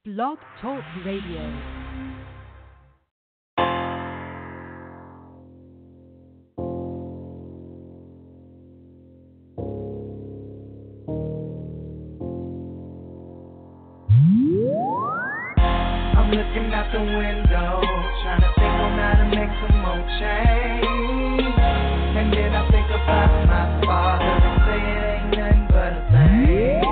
Blog Talk Radio. Looking out the window, trying to think on how to make some more change. And then I think about my father and say it ain't nothing but a thing.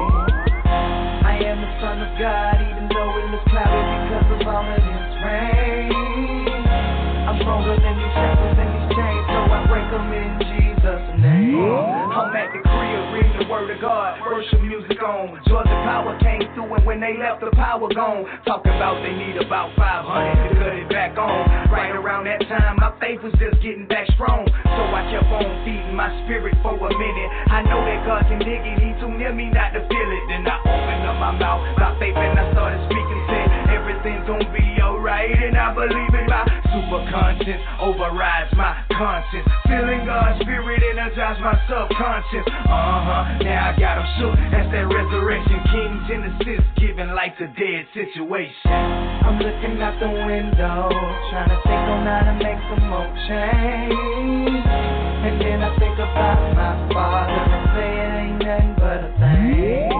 I am the son of God, even though it looks cloudy because of all of this rain. I'm stronger than these shackles and these chains, so I break them in Jesus' name. I'm at the crib reading the word of God, worship music on. Georgia Power came through and when they left the power gone. Talking about they need about 500 to cut it back on. Right around that time my faith was just getting back strong. So I kept on feeding my spirit for a minute. I know that God can dig it, he too near me not to feel it. Then I opened up my mouth by faith and I started speaking. Said everything's gonna be alright and I believe it. My superconscious overrides my conscience. Feeling God's spirit energize my subconscious. Now I got him shook. That's that resurrection King Genesis, giving life to dead situation. I'm looking out the window, trying to think on how to make some more change. And then I think about my father and say it ain't nothing but a thing.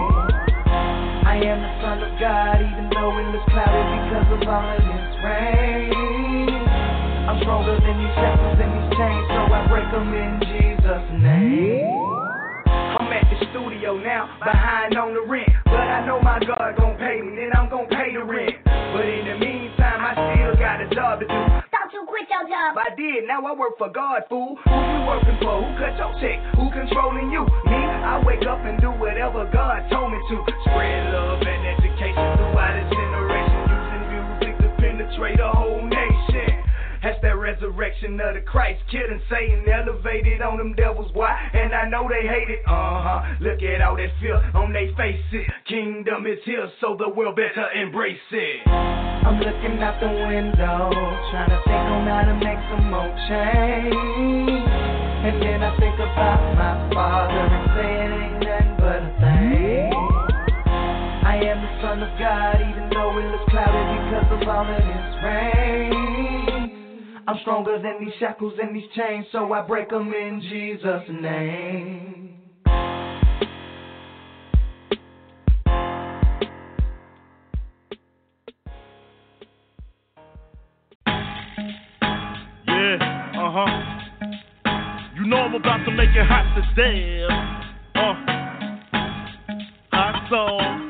I am the son of God, even though it looks cloudy because of all of this rain. I'm stronger than these shackles and these chains, so I break them in Jesus' name. I'm at the studio now, behind on the rent. But I know my God gon' pay me, then I'm gon' pay the rent. But in the meantime, I still got a job to do. Don't you quit your job. I did, now I work for God, fool. Who you working for? Who cut your check? Who controlling you? Me? I wake up and do whatever God told me to. Spread love and education throughout a generation. Using music to penetrate a whole nation. That's that resurrection of the Christ, killing Satan, elevated on them devils, why? And I know they hate it, Look at all that fear on they faces. Kingdom is here, so the world better embrace it. I'm looking out the window, trying to think on how to make some more change. And then I think about my father and say it ain't nothing but a thing. I am the son of God, even though it looks cloudy because of all of this rain. I'm stronger than these shackles and these chains, so I break them in Jesus' name. Yeah, You know I'm about to make it hot today. Hot song.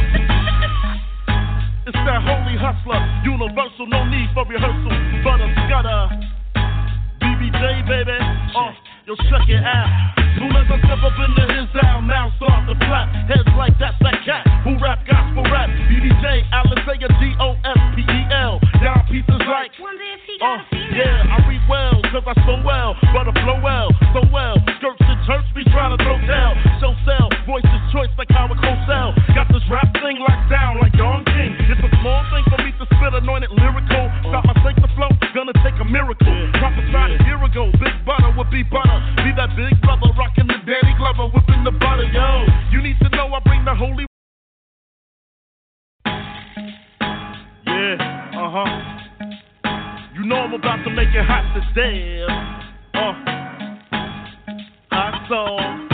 It's that holy hustler, universal, no need for rehearsal. Butter scutter, BBJ baby, yo check it out. Soon as I step up into his down, now start to flap. Heads like that's that cat who rap gospel rap. BBJ, Alizea, Gospel. Down pieces like, yeah, I read well, cause I so well, but I flow well, so well. Skirts and church be trying to throw down. Show sell, voices choice like Howard Cosell. Got this rap thing locked down like Don King. It's a small thing for me to spit anointed lyrical. Stop my sacred flow, gonna take a miracle. Prophesied a year ago, big butter would be butter. Be that big brother rocking the Danny Glover, whipping the butter, yo. You need to know I bring the holy. Yeah, You know I'm about to make it hot today. Hot song.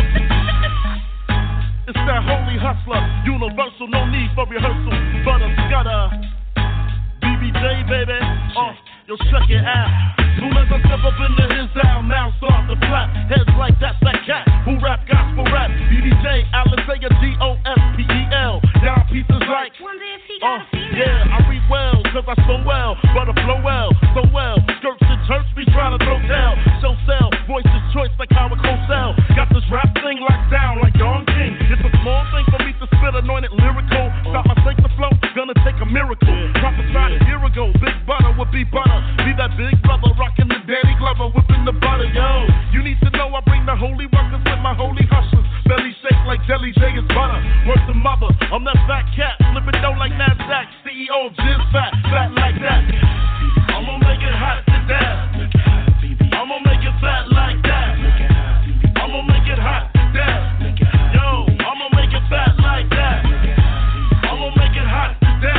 It's that holy hustler, universal, no need for rehearsal. Butter scutter, BBJ baby, yo check it out. Soon as I step up into his down, now start to flap. Heads like that's that cat who rap gospel rap. BBJ, Alizea, Gospel. Down pieces like, yeah, I read well, cause I so well, but I flow well, so well. Skirts and church be trying to throw down. Show sell, voices choice like Howard Cosell. Got this rap thing locked down like Don King. It's a small thing for me to spit anointed lyrical. Stop my sacred flow, gonna take a miracle. Prophesied a year ago, big butter would be butter. Be that big brother rocking the Danny Glover, whipping the butter, yo. You need to know I bring the holy workers with my holy hustlers. Belly shake like Jelly J is butter. Word to mother, I'm that fat cat, flipping dough like NASDAQ. CEO of Jizz Fat, fat like that. I'ma make it hot to death. I'ma make it fat like that. I'ma make it hot to death. Yo, I'ma make it fat like that. I'ma make it hot to death.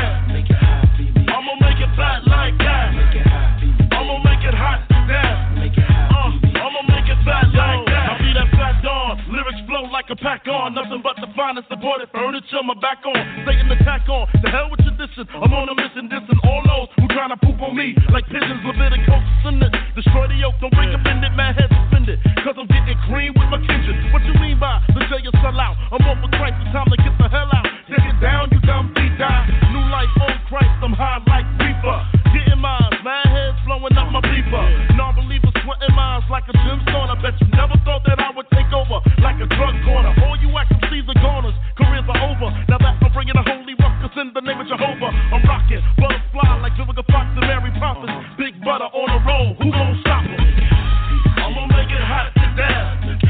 furniture, my back on, Satan attack on. The hell with your dissing, I'm on a mission, dissing all those who tryna poop on me like pigeons, Leviticus, sin it. Destroy the yoke, don't bring a bended, mad heads offended, cause I'm getting green with my kindred. What you mean by the day you sell out? I'm on for Christ, it's time to get the hell out. Take it down, you dumb beat die. New life on Christ, I'm high like reefer. Getting mines, mad heads blowing up my beeper. Non-believers sweating minds like a gemstone. I bet you never thought that I would take over like a drug corner. All you acting Caesar goners, careers are over. Now that I'm bringing a holy ruckus in the name of Jehovah. I'm rocking, butterfly like Vivica Fox and Mary Poppins. Big butter on the road, who gon' stop us? I'ma make it hot to death.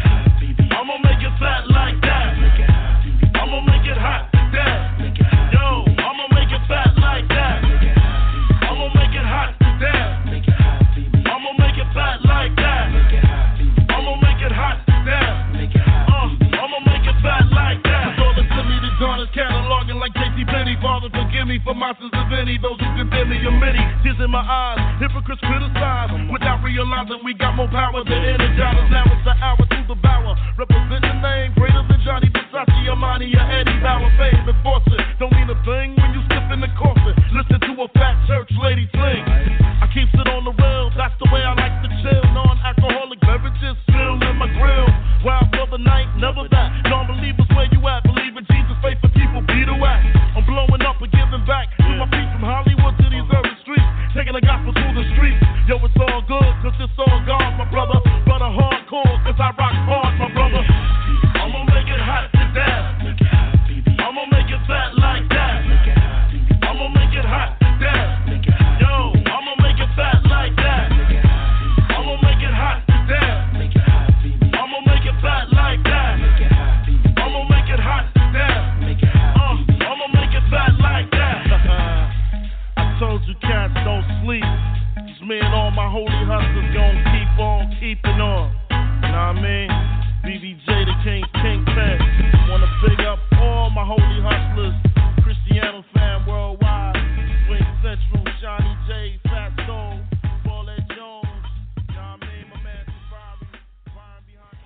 I'ma make it fat like that. I'ma make it hot to death. Yo, I'ma make it fat like that. I'ma make it hot to death. I'ma make it fat like that. I'ma make it hot to death. I'ma make it fat like that. All the Timmy the John is cataloging like JC Penney. Father, forgive me for my sins of any. Those who condemn me are many. Tears in my eyes, hypocrites criticize without realizing we got more power than energize. Now it's the hour to devour. Represent the name greater than Johnny Versace, Armani, or Eddie Bauer. Fame and fortune don't mean a thing when you skip in the coffin. Listen to a fat church lady sing. I keep it on the rail, that's the way I like to chill. Non-alcoholic beverages still in my grill. Wild for the night, never that. Non-believers, where you at? Believe in Jesus, faith for people, be the whack. I'm blowing up and giving back to my feet from Hollywood to these urban streets. Taking the gospel to the streets. Yo, it's all good, cause it's all God, my brother. But a hardcore, cause I rock hard, my brother. I'ma make it hot to death. I'ma make it fat like that. I'ma make it hot to death. Yo, I'ma make it fat like that. I'ma make it hot to death. I'ma make it fat like that. I'ma make it hot to death. I'ma make it fat like that. I told you cats don't sleep. Just me and all my holy hustlers gon' keep on keeping on. You know what I mean? BBJ the Kingpin. Wanna big up all my holy hustlers. Cristiano fan worldwide. Swing Central, Johnny J, Fat Soul, Paulette Jones. You know what I mean? My man Safari, Brian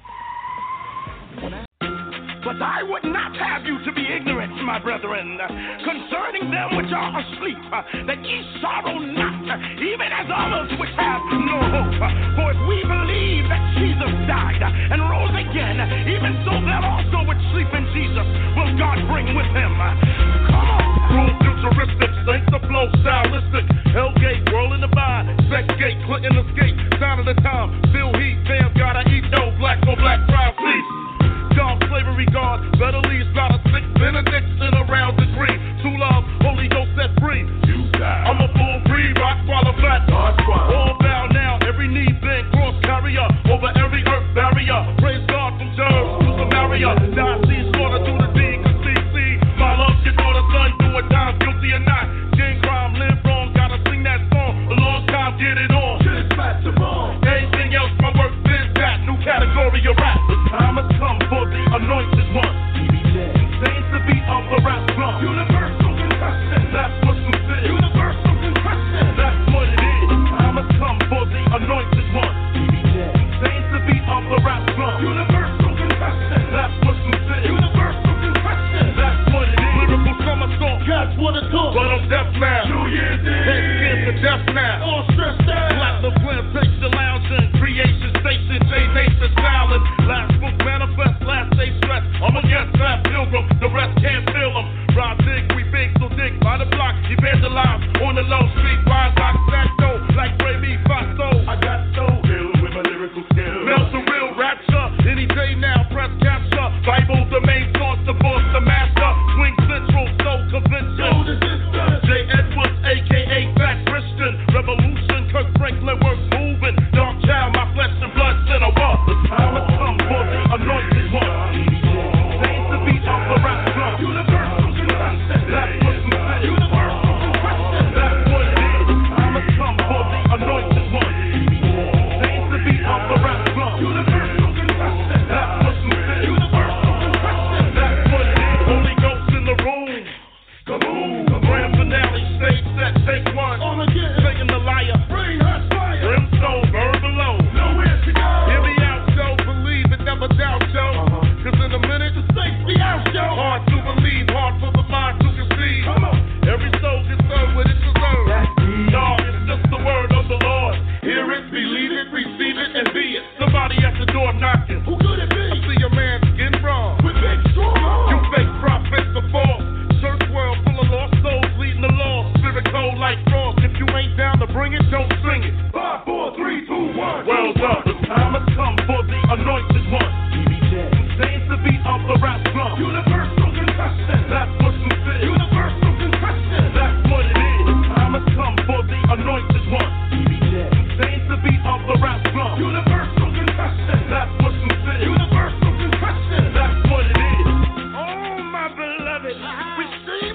behind. But I would not have you to be ignorant, my brethren, concerning them which are asleep, that ye sorrow not, even as others which have no hope. For if we believe that Jesus died and rose again, even so them also which sleep in Jesus will God bring with him. Come on. Rule futuristic, saints the flow, stylistic. Hellgate, whirling the vibe, sex gate, Clinton escape, sign of the time, still heat, fam, gotta eat dough, black on black, trial feast. Dog slavery guard, better leave about a 6 benediction around the green. True love, Holy Ghost set free. I'm a full free, rock swallow flat. All bow now, every knee bent, cross carrier, over every earth barrier. Praise God from Jerbs to Samaria. Now I see slaughter to the D, cause CC, my love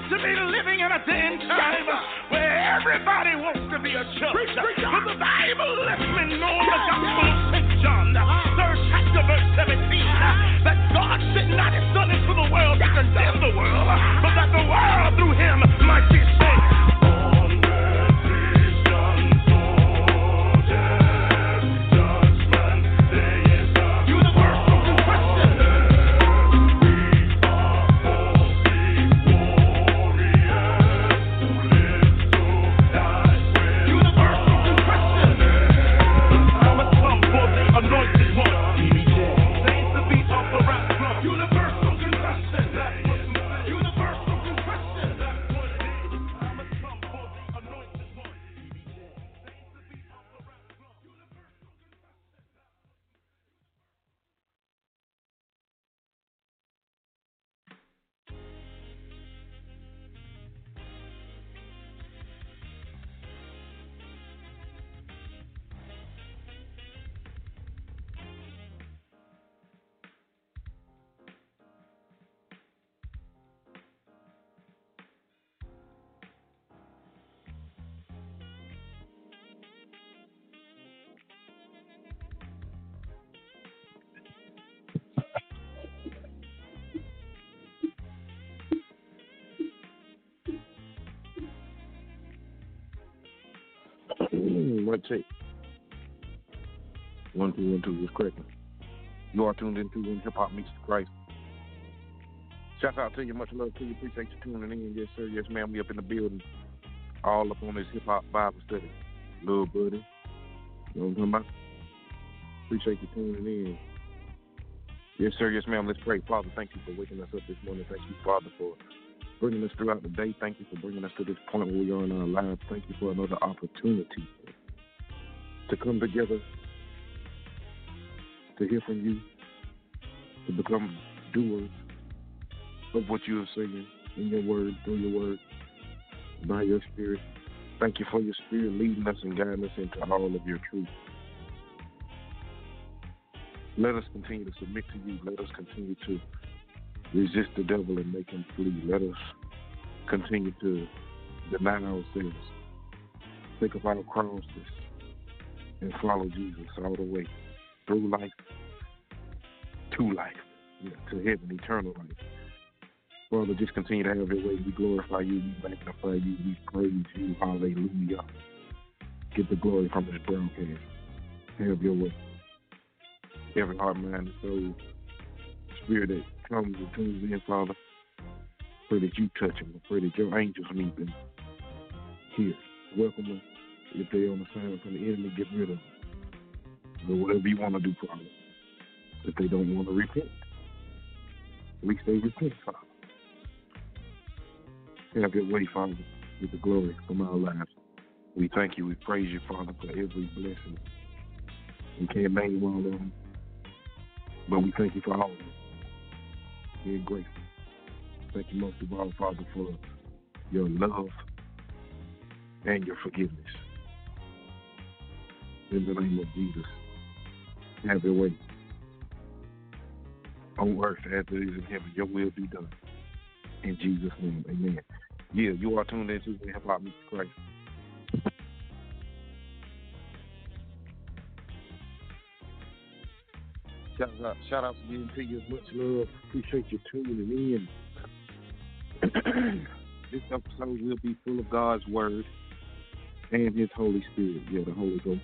to be living in a day and time where everybody wants to be a judge. But the Bible lets me know in the Gospel of St. John, 3rd chapter, verse 17, that God sent not his Son into the world to condemn the world, but that the world through him might be saved. One take. 1 2 1 2 is correct. You are tuned into When Hip Hop Meets Christ. Shout out to you, much love to you. Appreciate you tuning in. Yes, sir. Yes, ma'am. We up in the building, all up on this hip hop Bible study. Little buddy, you know what I'm talking about? Appreciate you tuning in. Yes, sir. Yes, ma'am. Let's pray. Father, thank you for waking us up this morning. Thank you, Father, for bringing us throughout the day. Thank you for bringing us to this point where we are in our lives. Thank you for another opportunity to come together, to hear from you, to become doers of what you are saying in your word, through your word, by your spirit. Thank you for your spirit leading us and guiding us into all of your truth. Let us continue to submit to you. Let us continue to resist the devil and make him flee. Let us continue to deny ourselves, pick up our crosses, and follow Jesus all the way through life, to life, to heaven, eternal life. Father, just continue to have your way. We glorify you, we magnify you, we praise you. Hallelujah. Get the glory from this broadcast. Have your way. Every heart, mind, and soul, spirit that comes and tunes in, Father, pray that you touch them. I pray that your angels meet them here. Welcome them. If they're on the side from the enemy, get rid of them. But whatever you want to do, Father. If they don't want to repent, at least they repent, Father. Have your way, Father, with the glory from our lives. We thank you. We praise you, Father, for every blessing. We can't name all of them, but we thank you for all of them. We're grateful. Thank you most of all, Father, for your love and your forgiveness. In the name of Jesus, have your way. On earth as it is in heaven, your will be done. In Jesus' name, amen. Yeah, you are tuned into the Hip Hop Meets Christ. Shout out again to you. Much love. Appreciate you tuning in. This episode will be full of God's Word and His Holy Spirit. Yeah, the Holy Ghost.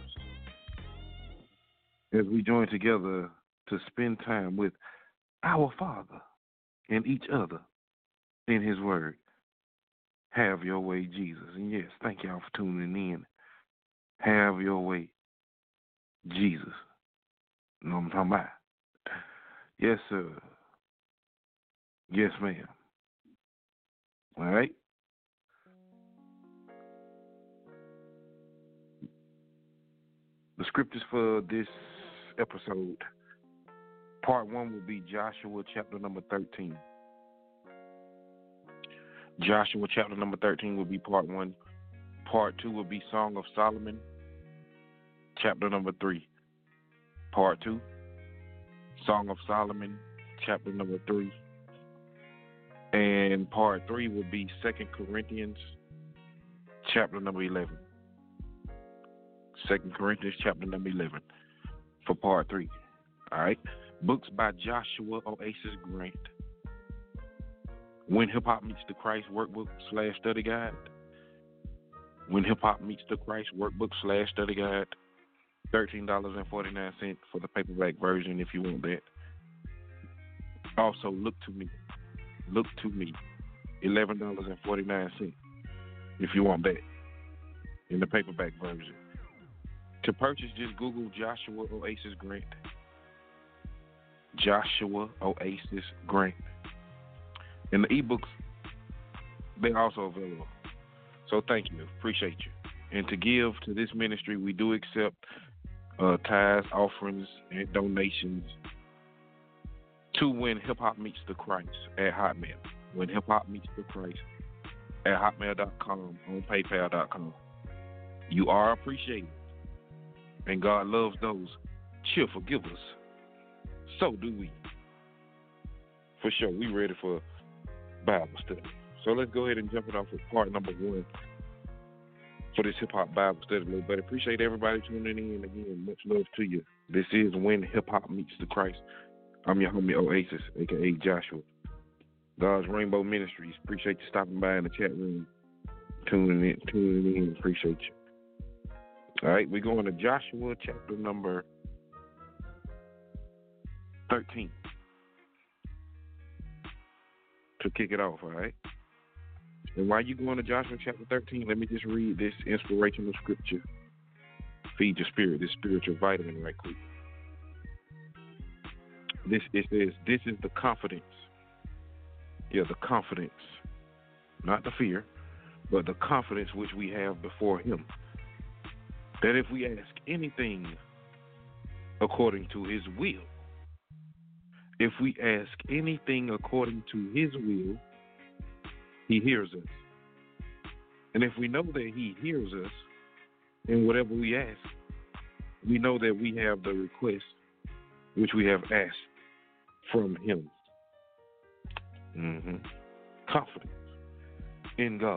As we join together to spend time with our Father and each other in His Word. Have your way, Jesus. And yes, thank y'all for tuning in. Have your way, Jesus. You know what I'm talking about? Yes, sir. Yes, ma'am. All right? The scriptures for this episode, part 1 will be Joshua chapter number 13. Joshua chapter number 13 will be part 1. Part 2 will be Song of Solomon, chapter number 3. Part 2, Song of Solomon, chapter number 3. And part 3 will be 2 Corinthians chapter number 11. 2 Corinthians chapter number 11 for part 3. All right. Books by Joshua Oasis Grant. When Hip Hop Meets the Christ workbook / study guide. When Hip Hop Meets the Christ workbook / study guide. $13.49 for the paperback version if you want that. Also, Look to Me. Look to Me. $11.49 if you want that in the paperback version. To purchase, just Google Joshua Oasis Grant. Joshua Oasis Grant. And the ebooks, they're also available. So thank you. Appreciate you. And to give to this ministry, we do accept tithes, offerings, and donations to When Hip Hop Meets the Christ at Hotmail. When Hip Hop Meets the Christ at hotmail.com, on paypal.com. You are appreciated. And God loves those cheerful givers. So do we. For sure, we ready for Bible study. So let's go ahead and jump it off with part number 1 for this hip-hop Bible study. But appreciate everybody tuning in again. Much love to you. This is When Hip Hop Meets the Christ. I'm your homie Oasis, a.k.a. Joshua. God's Rainbow Ministries. Appreciate you stopping by in the chat room. Tuning in. Appreciate you. All right, we're going to Joshua chapter number 13 to kick it off, all right? And while you're going to Joshua chapter 13, let me just read this inspirational scripture. Feed your spirit, this spiritual vitamin right quick. It says, this is the confidence. Yeah, the confidence. Not the fear, but the confidence which we have before him. That if we ask anything according to his will, if we ask anything according to his will, he hears us. And if we know that he hears us in whatever we ask, we know that we have the request which we have asked from him. Confidence in God.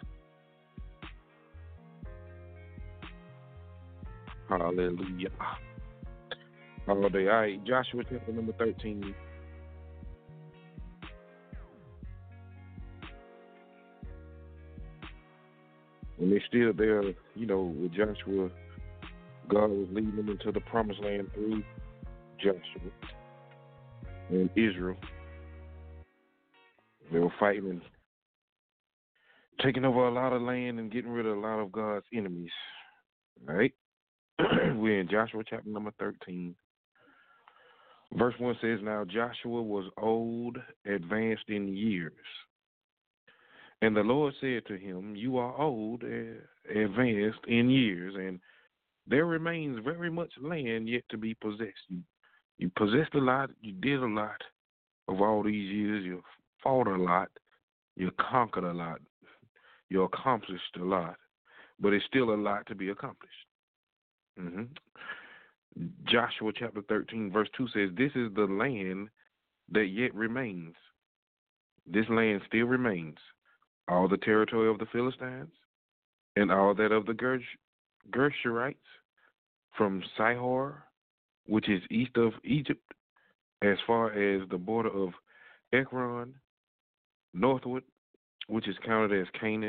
Hallelujah. All day. All right, Joshua chapter number 13. And they're still there, with Joshua. God was leading them into the promised land through Joshua and Israel. They were fighting and taking over a lot of land and getting rid of a lot of God's enemies. All right? We're in Joshua chapter number 13. Verse 1 says, now Joshua was old, advanced in years. And the Lord said to him, you are old, advanced in years, and there remains very much land yet to be possessed. You possessed a lot, you did a lot of all these years, you fought a lot, you conquered a lot, you accomplished a lot, but it's still a lot to be accomplished. Joshua chapter 13 verse 2 says, this is the land that yet remains. This land still remains. All the territory of the Philistines and all that of the Gershurites from Sihor, which is east of Egypt, as far as the border of Ekron, northward, which is counted as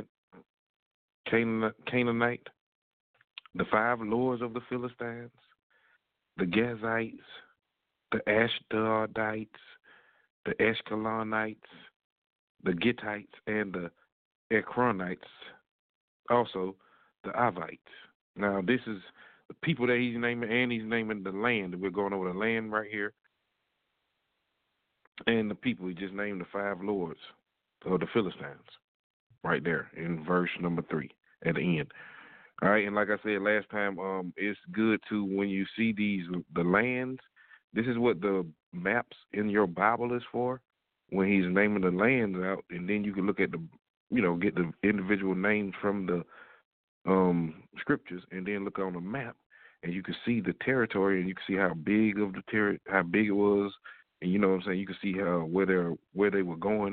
Canaanite, the 5 lords of the Philistines, the Gazites, the Ashdodites, the Ashkelonites, the Gittites, and the Ekronites, also the Avites. Now, this is the people that he's naming, and he's naming the land. We're going over the land right here. And the people, he just named the 5 lords of the Philistines right there in verse number 3 at the end. All right, and like I said last time, it's good to, when you see the lands, this is what the maps in your Bible is for, when he's naming the lands out, and then you can look at get the individual names from the scriptures, and then look on the map, and you can see the territory, and you can see how big of how big it was, and you know what I'm saying, you can see where they were going,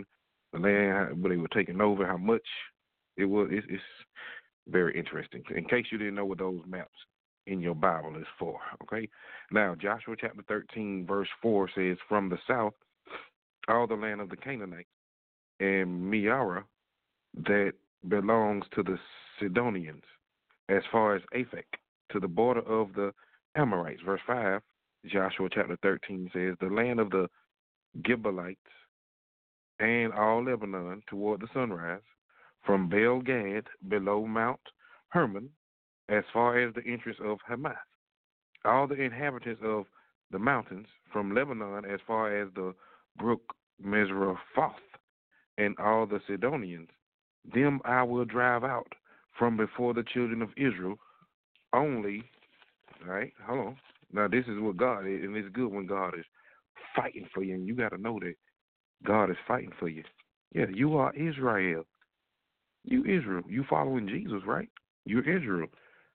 the land where they were taking over, how much it was. It's very interesting. In case you didn't know what those maps in your Bible is for, okay? Now, Joshua chapter 13, verse 4 says, from the south, all the land of the Canaanites and Meara that belongs to the Sidonians, as far as Aphek, to the border of the Amorites. Verse 5, Joshua chapter 13 says, the land of the Gibeonites and all Lebanon toward the sunrise, from Baal Gad below Mount Hermon, as far as the entrance of Hamath. All the inhabitants of the mountains, from Lebanon as far as the brook Mizraphoth, and all the Sidonians, them I will drive out from before the children of Israel only. All right, hold on. Now, this is what God is, and it's good when God is fighting for you, and you got to know that God is fighting for you. Yeah, you are Israel. You Israel. You following Jesus, right? You're Israel.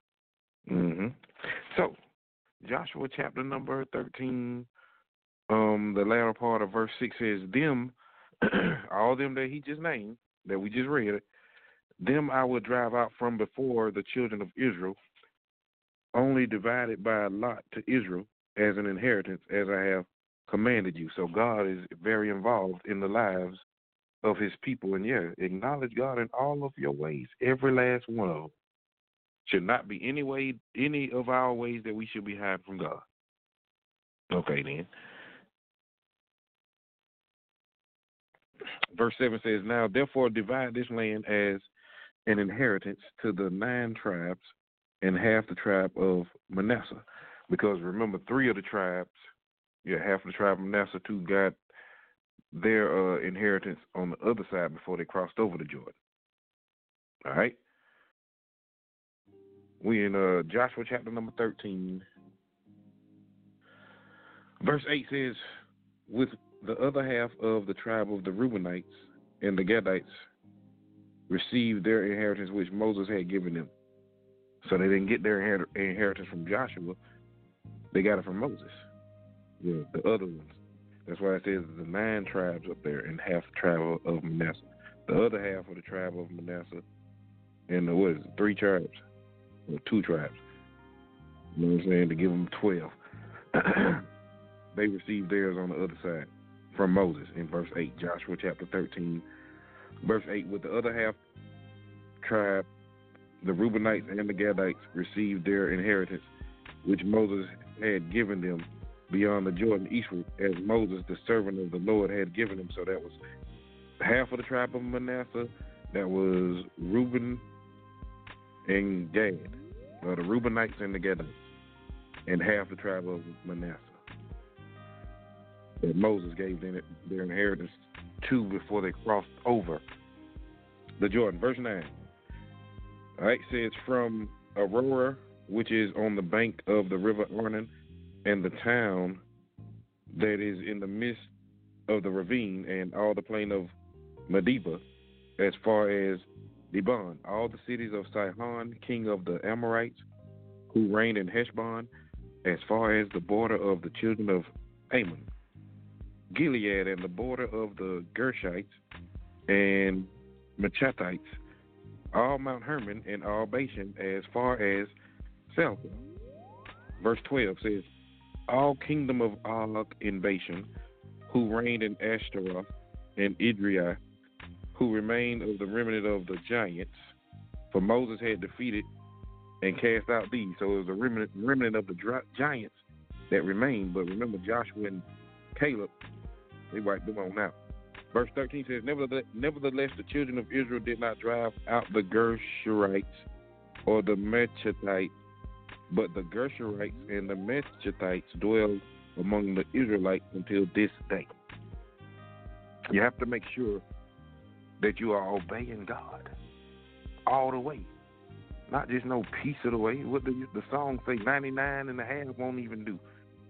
So, Joshua chapter number 13, the latter part of verse 6 says, them, all them that he just named, that we just read, them I will drive out from before the children of Israel, only divided by a lot to Israel as an inheritance, as I have commanded you. So God is very involved in the lives of his people. And yeah, acknowledge God in all of your ways, every last one of them. Should not be any of our ways that we should be hiding from God. Okay, then. Verse 7 says, now therefore divide this land as an inheritance to the 9 tribes and half the tribe of Manasseh. Because remember, 3 of the tribes, half of the tribe of Manasseh, 2 got their inheritance on the other side before they crossed over the Jordan. All right? We in Joshua chapter number 13. Verse 8 says, with the other half of the tribe of the Reubenites and the Gadites received their inheritance which Moses had given them. So they didn't get their inheritance from Joshua. They got it from Moses. Yeah, the other ones. That's why it says the 9 tribes up there and half the tribe of Manasseh. The other half of the tribe of Manasseh and the, 3 tribes? Or 2 tribes. You know what I'm saying? To give them 12. They received theirs on the other side from Moses in verse 8, Joshua chapter 13. Verse 8, with the other half tribe, the Reubenites and the Gadites received their inheritance, which Moses had given them beyond the Jordan eastward, as Moses, the servant of the Lord, had given them. So that was half of the tribe of Manasseh, that was Reuben and Gad, the Reubenites and the Gadites, and half the tribe of Manasseh that Moses gave them their inheritance to before they crossed over the Jordan. Verse 9. All right, says, from Aurora, which is on the bank of the river Arnon, and the town that is in the midst of the ravine, and all the plain of Medeba, as far as Dibon, all the cities of Sihon, king of the Amorites, who reigned in Heshbon, as far as the border of the children of Ammon, Gilead, and the border of the Gershites and Machathites, all Mount Hermon and all Bashan, as far as Salcah. Verse 12 says, all kingdom of Og in Bashan, who reigned in Ashtaroth and Idriah, who remained of the remnant of the giants, for Moses had defeated and cast out these. So it was a remnant of the giants that remained. But remember, Joshua and Caleb, they wiped them on out. Verse 13 says, nevertheless, the children of Israel did not drive out the Gershurites or the Machathites, but the Gershurites and the Machathites dwell among the Israelites until this day. You have to make sure that you are obeying God all the way, not just no piece of the way. What the song say? 99 and a half won't even do.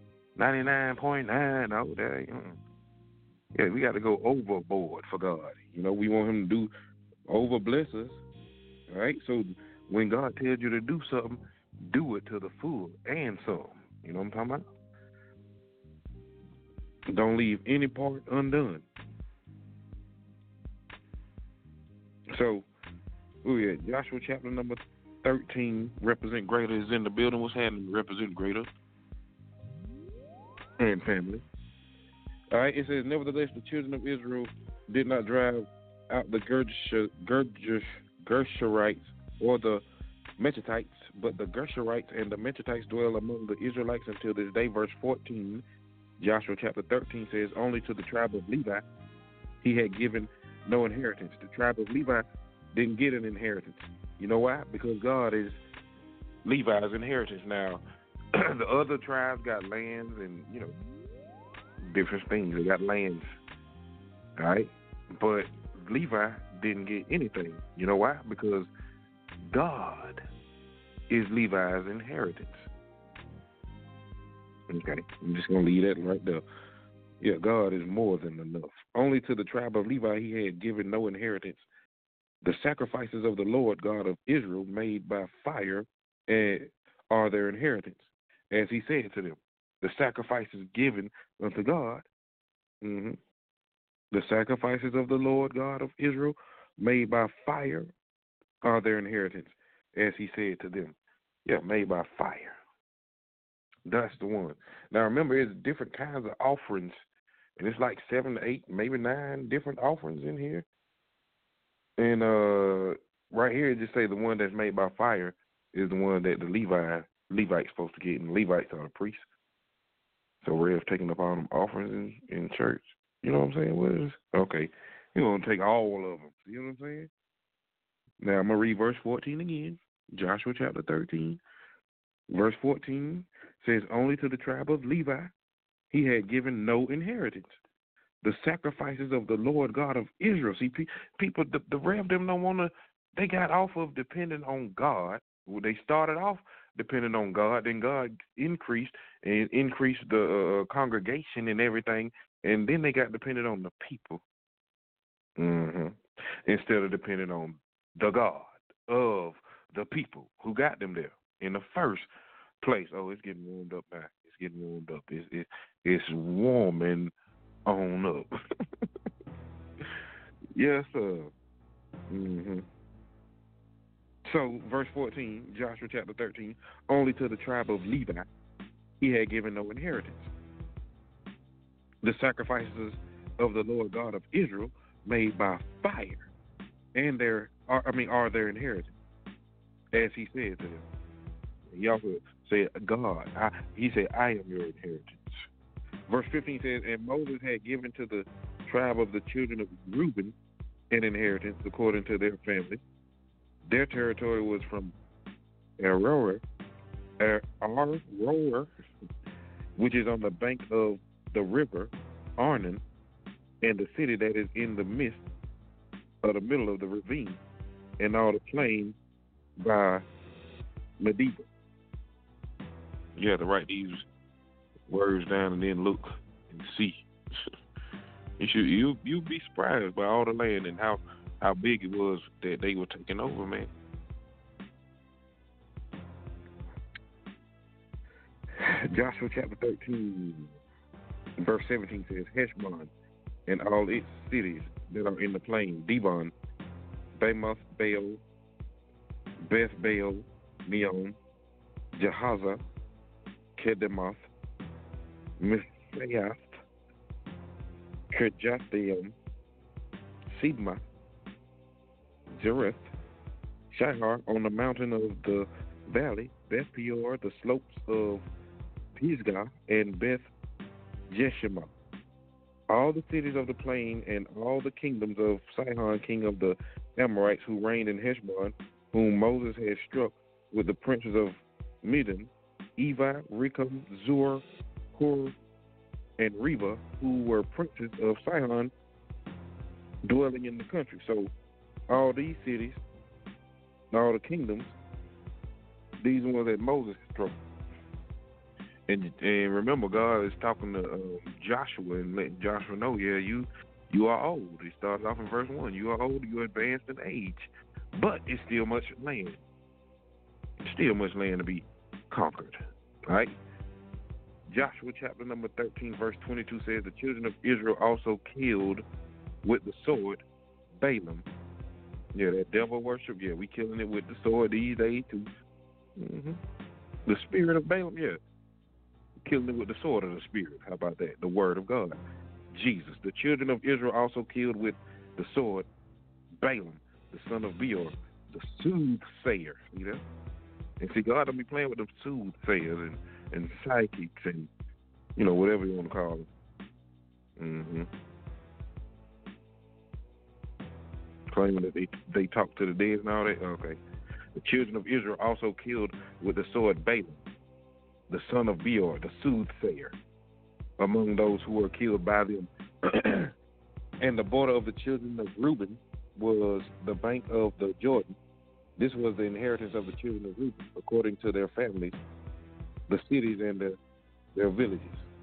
99.9. No, that ain't. Yeah, we got to go overboard for God. You know, we want Him to do over bless us. All right. So when God tells you to do something, do it to the full and some. You know what I'm talking about? Don't leave any part undone. So, Joshua chapter number 13, represent greater is in the building. What's happening? Represent greater and family. All right, it says, nevertheless, the children of Israel did not drive out the Gershurites or the Metrites, but the Gershurites and the Metrites dwell among the Israelites until this day. Verse 14, Joshua chapter 13 says, only to the tribe of Levi he had given no inheritance. The tribe of Levi didn't get an inheritance. You know why? Because God is Levi's inheritance. Now, the other tribes got lands and, different things. They got lands, all right? But Levi didn't get anything. You know why? Because God is Levi's inheritance. Okay, I'm just going to leave that right there. Yeah, God is more than enough. Only to the tribe of Levi he had given no inheritance. The sacrifices of the Lord God of Israel made by fire are their inheritance. As he said to them, the sacrifices given unto God, the sacrifices of the Lord God of Israel made by fire are their inheritance. As he said to them, made by fire. That's the one. Now remember, it's different kinds of offerings, and it's like 7 to 8, maybe 9 different offerings in here. And right here, it just say the one that's made by fire is the one that the Levite's supposed to get, and the Levites are the priests. So Rev's taking up all them offerings in church. You know what I'm saying? What is okay? You're gonna take all of them. You know what I'm saying? Now I'm gonna read verse 14 again. Joshua chapter 13, verse 14 says, "Only to the tribe of Levi he had given no inheritance. The sacrifices of the Lord God of Israel." See, people, the Rev them don't want to. They got off of depending on God. Well, they started off depending on God, then God increased the congregation and everything, and then they got dependent on the people instead of depending on the God of the people who got them there in the first place. Oh, it's getting warmed up now. It's getting warmed up. It's warming on up. Yes, sir. So, verse 14, Joshua chapter 13, only to the tribe of Levi he had given no inheritance. The sacrifices of the Lord God of Israel made by fire and are their inheritance, as he said to them. He also said, God, he said, I am your inheritance. Verse 15 says, and Moses had given to the tribe of the children of Reuben an inheritance according to their family. Their territory was from Aroer, which is on the bank of the river Arnon, and the city that is in the midst of the middle of the ravine, and all the plain by Medeba. You have to write these words down and then look and see. You'll be surprised by all the land and how big it was that they were taking over, man. Joshua chapter 13, verse 17 says, Heshbon and all its cities that are in the plain, Dibon, Bamoth, Baal, Beth Baal, Meon, Jahaza, Kedemoth, Messiah, Kirjathaim, Sidma, Zereth, Shihar on the mountain of the valley, Beth Peor, the slopes of Pisgah, and Beth Jeshimah. All the cities of the plain and all the kingdoms of Sihon, king of the Amorites, who reigned in Heshbon, whom Moses had struck with the princes of Midian, Evi, Rekam, Zur, Hur, and Reba, who were princes of Sihon, dwelling in the country. So all these cities, all the kingdoms, these ones that Moses struck. And remember, God is talking to Joshua and letting Joshua know, you are old. He starts off in verse 1. You are old, you are advanced in age. But it's still much land. Still much land to be conquered. All right? Joshua chapter number 13, verse 22 says, the children of Israel also killed with the sword Balaam, Yeah, that devil worship. Yeah, we killing it with the sword these days too. Mm-hmm. The spirit of Balaam. Yeah, killing it with the sword of the spirit. How about that? The word of God. Jesus. The children of Israel also killed with the sword Balaam, the son of Beor, the soothsayer. You know. And see, God don't be playing with them soothsayers and psychics and, you know, whatever you want to call them. Mm-hmm. Claiming that they talk to the dead and all that. Okay. The children of Israel also killed with the sword Balaam, the son of Beor, the soothsayer, among those who were killed by them. And the border of the children of Reuben was the bank of the Jordan. This was the inheritance of the children of Reuben, according to their families, the cities and their villages.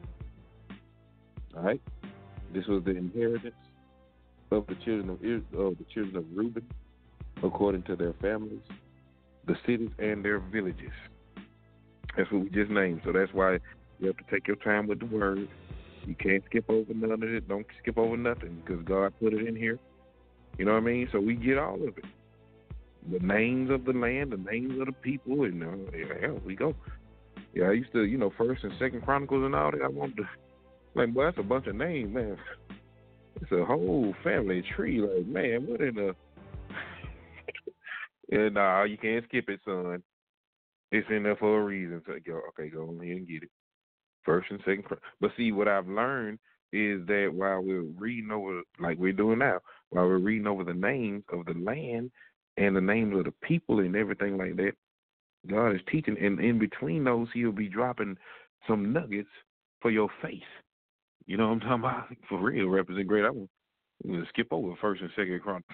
All right? This was the inheritance of the children of Reuben, according to their families, the cities and their villages. That's what we just named. So that's why you have to take your time with the word. You can't skip over none of it. Don't skip over nothing because God put it in here. You know what I mean? So we get all of it. The names of the land, the names of the people, and here we go. Yeah, I used to, you know, First and Second Chronicles and all that. I wanted to, like, boy, that's a bunch of names, man. It's a whole family tree. Like, man, what in the... Yeah, nah, you can't skip it, son. It's in there for a reason. So, go on ahead and get it. First and Second Chronicles. But see, what I've learned is that while we're reading over, like we're doing now, while we're reading over the names of the land and the names of the people and everything like that, God is teaching, and in between those, He'll be dropping some nuggets for your faith. You know what I'm talking about? For real, represent great. I'm going to skip over First and Second Chronicles.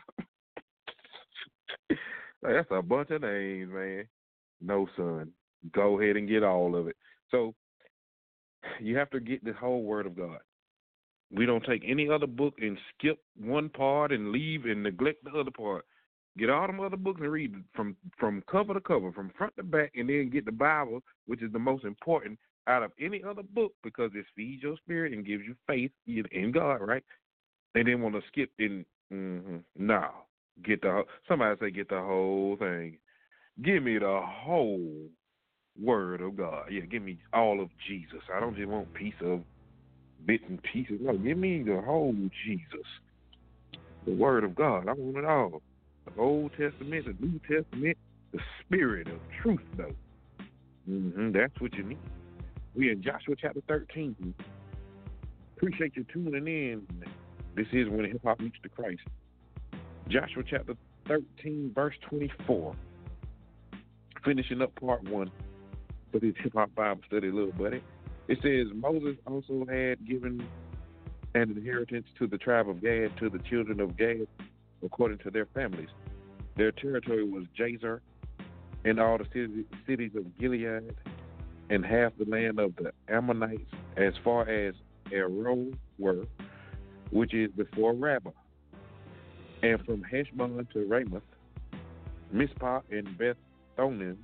That's a bunch of names, man. No, son. Go ahead and get all of it. So you have to get the whole Word of God. We don't take any other book and skip one part and leave and neglect the other part. Get all them other books and read from cover to cover, from front to back, and then get the Bible, which is the most important out of any other book because it feeds your spirit and gives you faith in God, right? They didn't want to skip in. No, somebody say get the whole thing. Give me the whole Word of God. Yeah, give me all of Jesus. I don't just want piece of bits and pieces. No, give me the whole Jesus, the Word of God. I want it all. The Old Testament, the New Testament, the Spirit of truth, though. That's what you need. We're in Joshua chapter 13. Appreciate you tuning in. This is When Hip Hop Meets the Christ. Joshua chapter 13, verse 24. Finishing up part 1 for this hip hop Bible study, little buddy. It says Moses also had given an inheritance to the tribe of Gad, to the children of Gad, according to their families. Their territory was Jazer and all the cities of Gilead, and half the land of the Ammonites as far as Aroer, which is before Rabbah, and from Heshbon to Ramoth, Mizpah and Beth-Thonim,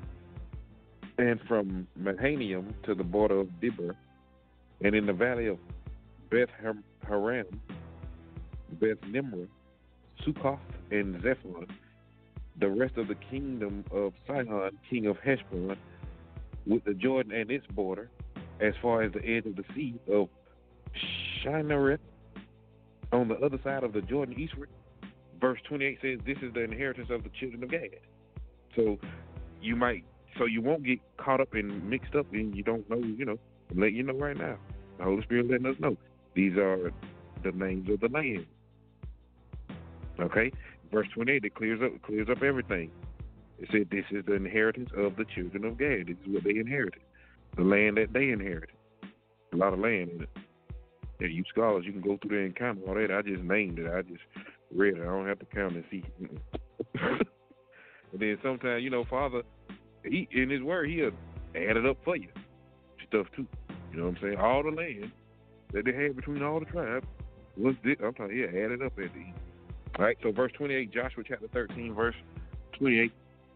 and from Mahanaim to the border of Dibur, and in the valley of Beth-Haram, Beth-Nimrah, Sukkoth, and Zephon, the rest of the kingdom of Sihon, king of Heshbon, with the Jordan and its border, as far as the edge of the sea of Shinareth, on the other side of the Jordan eastward. Verse 28 says, this is the inheritance of the children of Gad. So you won't get caught up and mixed up and you don't know, I'm letting you know right now. The Holy Spirit letting us know. These are the names of the land. Okay? Verse 28, it clears up everything. It said this is the inheritance of the children of Gad. This is what they inherited. The land that they inherited. A lot of land in it. And you scholars, you can go through there and count all that. I just named it. I just read it. I don't have to count and see. And then sometimes, Father, in His Word, He'll add it up for you. Stuff too. You know what I'm saying? All the land that they had between all the tribes was this. I'm talking, add it up at the end. All right, so verse 28, Joshua chapter 13, verse 28.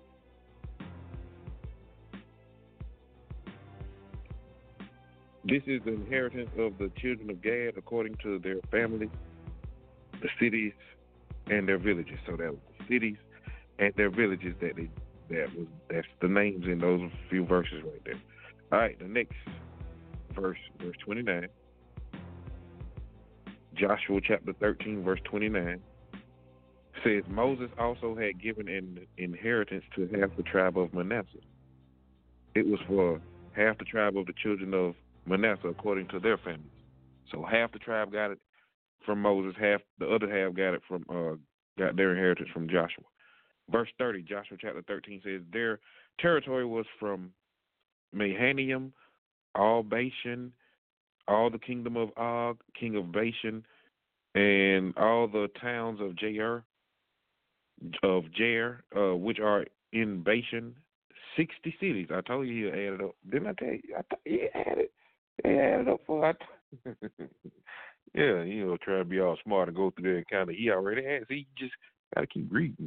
This is the inheritance of the children of Gad according to their families, the cities, and their villages. So that was the cities and their villages that's the names in those few verses right there. All right, the next verse 29. Joshua chapter 13, verse 29 says, Moses also had given an inheritance to half the tribe of Manasseh. It was for half the tribe of the children of Manasseh according to their families. So half the tribe got it from Moses, the other half got it from got their inheritance from Joshua. Verse 30, Joshua chapter 13 says, their territory was from Mahanaim, all Bashan, all the kingdom of Og, king of Bashan, and all the towns of Jair, which are in Bashan, 60 cities. I told you he added up. Didn't I tell you? I thought he added up for yeah, try to be all smart and go through there and kind of, he already has. He just got to keep reading.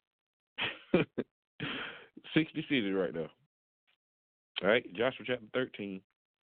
60 cities right now. All right, Joshua chapter 13.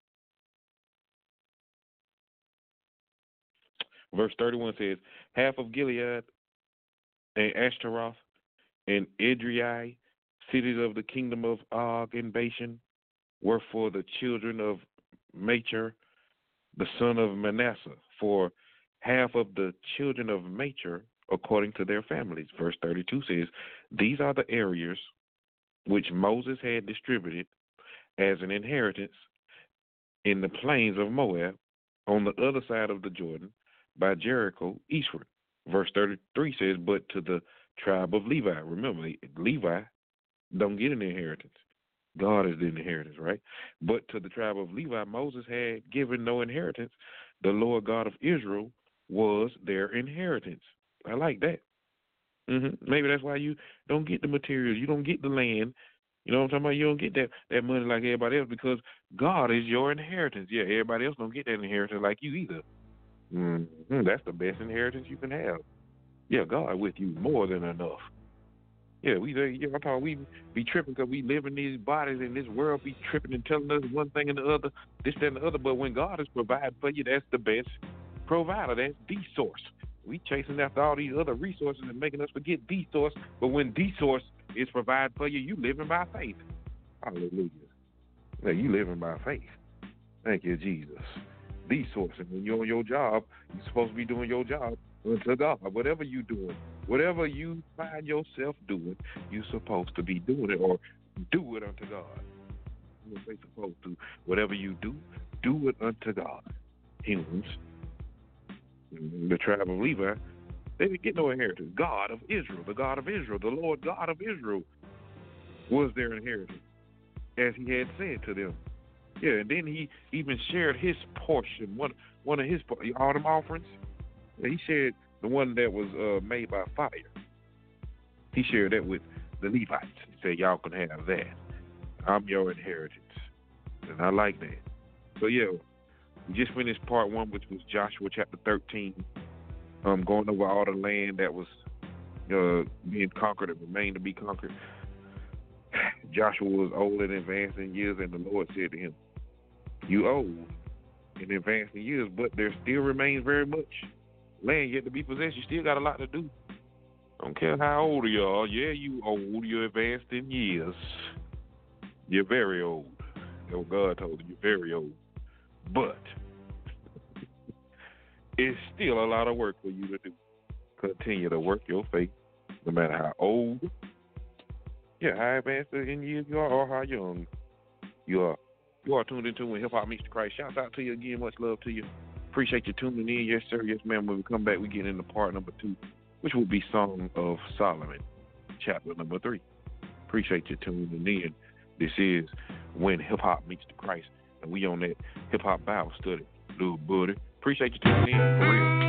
Verse 31 says, half of Gilead and Ashtaroth and Edrei, cities of the kingdom of Og and Bashan, were for the children of Machir, the son of Manasseh, for half of the children of Machir, according to their families. Verse 32 says, these are the areas which Moses had distributed as an inheritance in the plains of Moab, on the other side of the Jordan, by Jericho eastward. Verse 33 says, but to the tribe of Levi. Remember, Levi don't get an inheritance. God is the inheritance, right? But to the tribe of Levi, Moses had given no inheritance. The Lord God of Israel was their inheritance. I like that. Maybe that's why you don't get the materials. You don't get the land. You know what I'm talking about? You don't get that money like everybody else because God is your inheritance. Yeah, everybody else don't get that inheritance like you either. That's the best inheritance you can have. Yeah, God with you more than enough. Yeah, I'm talking, we be tripping because we live in these bodies in this world, be tripping and telling us one thing and the other, this, that, and the other. But when God is providing for you, that's the best provider. That's the source. We chasing after all these other resources and making us forget the source. But when the source is provided for you, you living by faith. Hallelujah. Yeah, you living by faith. Thank you, Jesus. The source. And when you're on your job, you're supposed to be doing your job unto God. Whatever you're doing, whatever you find yourself doing, you're supposed to be doing it or do it unto God. You're supposed to. Whatever you do it unto God. Humans, the tribe of Levi, they didn't get no inheritance. God of Israel, the God of Israel, the Lord God of Israel was their inheritance, as he had said to them. Yeah, and then he even shared his portion, one of his autumn offerings. Yeah, he shared the one that was made by fire. He shared that with the Levites. He said, y'all can have that. I'm your inheritance. And I like that. So, yeah, we just finished part 1, which was Joshua chapter 13, going over all the land that was being conquered and remained to be conquered. Joshua was old and advanced in years, and the Lord said to him, you old and advanced in years, but there still remains very much land yet to be possessed. You still got a lot to do. Don't care how old you are. Yeah, you old. You're advanced in years. You're very old. That's what God told you. You're very old. But it's still a lot of work for you to do. Continue to work your faith, no matter how old, how advanced in years you are or how young you are. You are tuned into When Hip Hop Meets the Christ. Shouts out to you again. Much love to you. Appreciate you tuning in. Yes, sir. Yes, ma'am. When we come back, we get into part number 2, which will be Song of Solomon, chapter number 3. Appreciate you tuning in. This is When Hip Hop Meets the Christ, and we on that hip hop Bible study, little buddy. Appreciate you tuning in for real.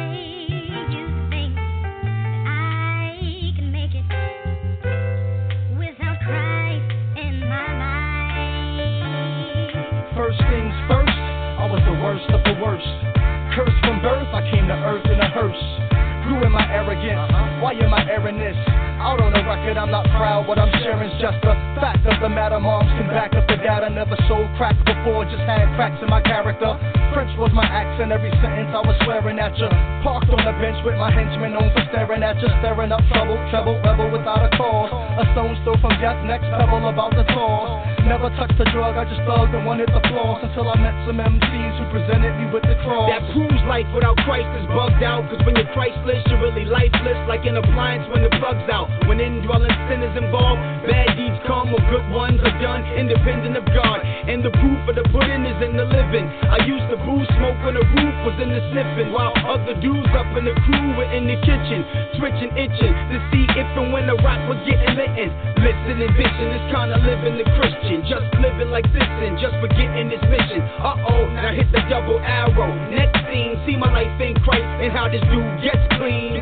First things first, I was the worst of the worst. Cursed from birth, I came to earth in a hearse. Grew in my arrogance, why am I arrogance? Out on the record. crooked, I'm not proud. What I'm sharing's just a fact of the matter. Moms can back up the data. Never sold crack before, just had cracks in my character. French was my accent, every sentence I was swearing at you. Parked on the bench with my henchmen known for staring at you. Staring up trouble, treble, rebel without a cause. A stone's throw from death, next pebble about the toss. Never touched a drug, I just thugged and wanted the floss. Until I met some MCs who presented me with the cross. That proves life without Christ is bugged out. Cause when you're Christless, you're really lifeless. Like an appliance when the plug's out. When indwelling sin is involved, bad deeds come or good ones are done independent of God. And the proof of the pudding is in the living. I used to booze, smoke on the roof was in the sniffing. While other dudes up in the crew were in the kitchen, twitching, itching to see if and when the rock was getting litten. Listening, vision is kinda living the Christian. Just living like this and just forgetting this mission. Uh-oh, now hit the double arrow. Next scene, see my life in Christ and how this dude gets clean.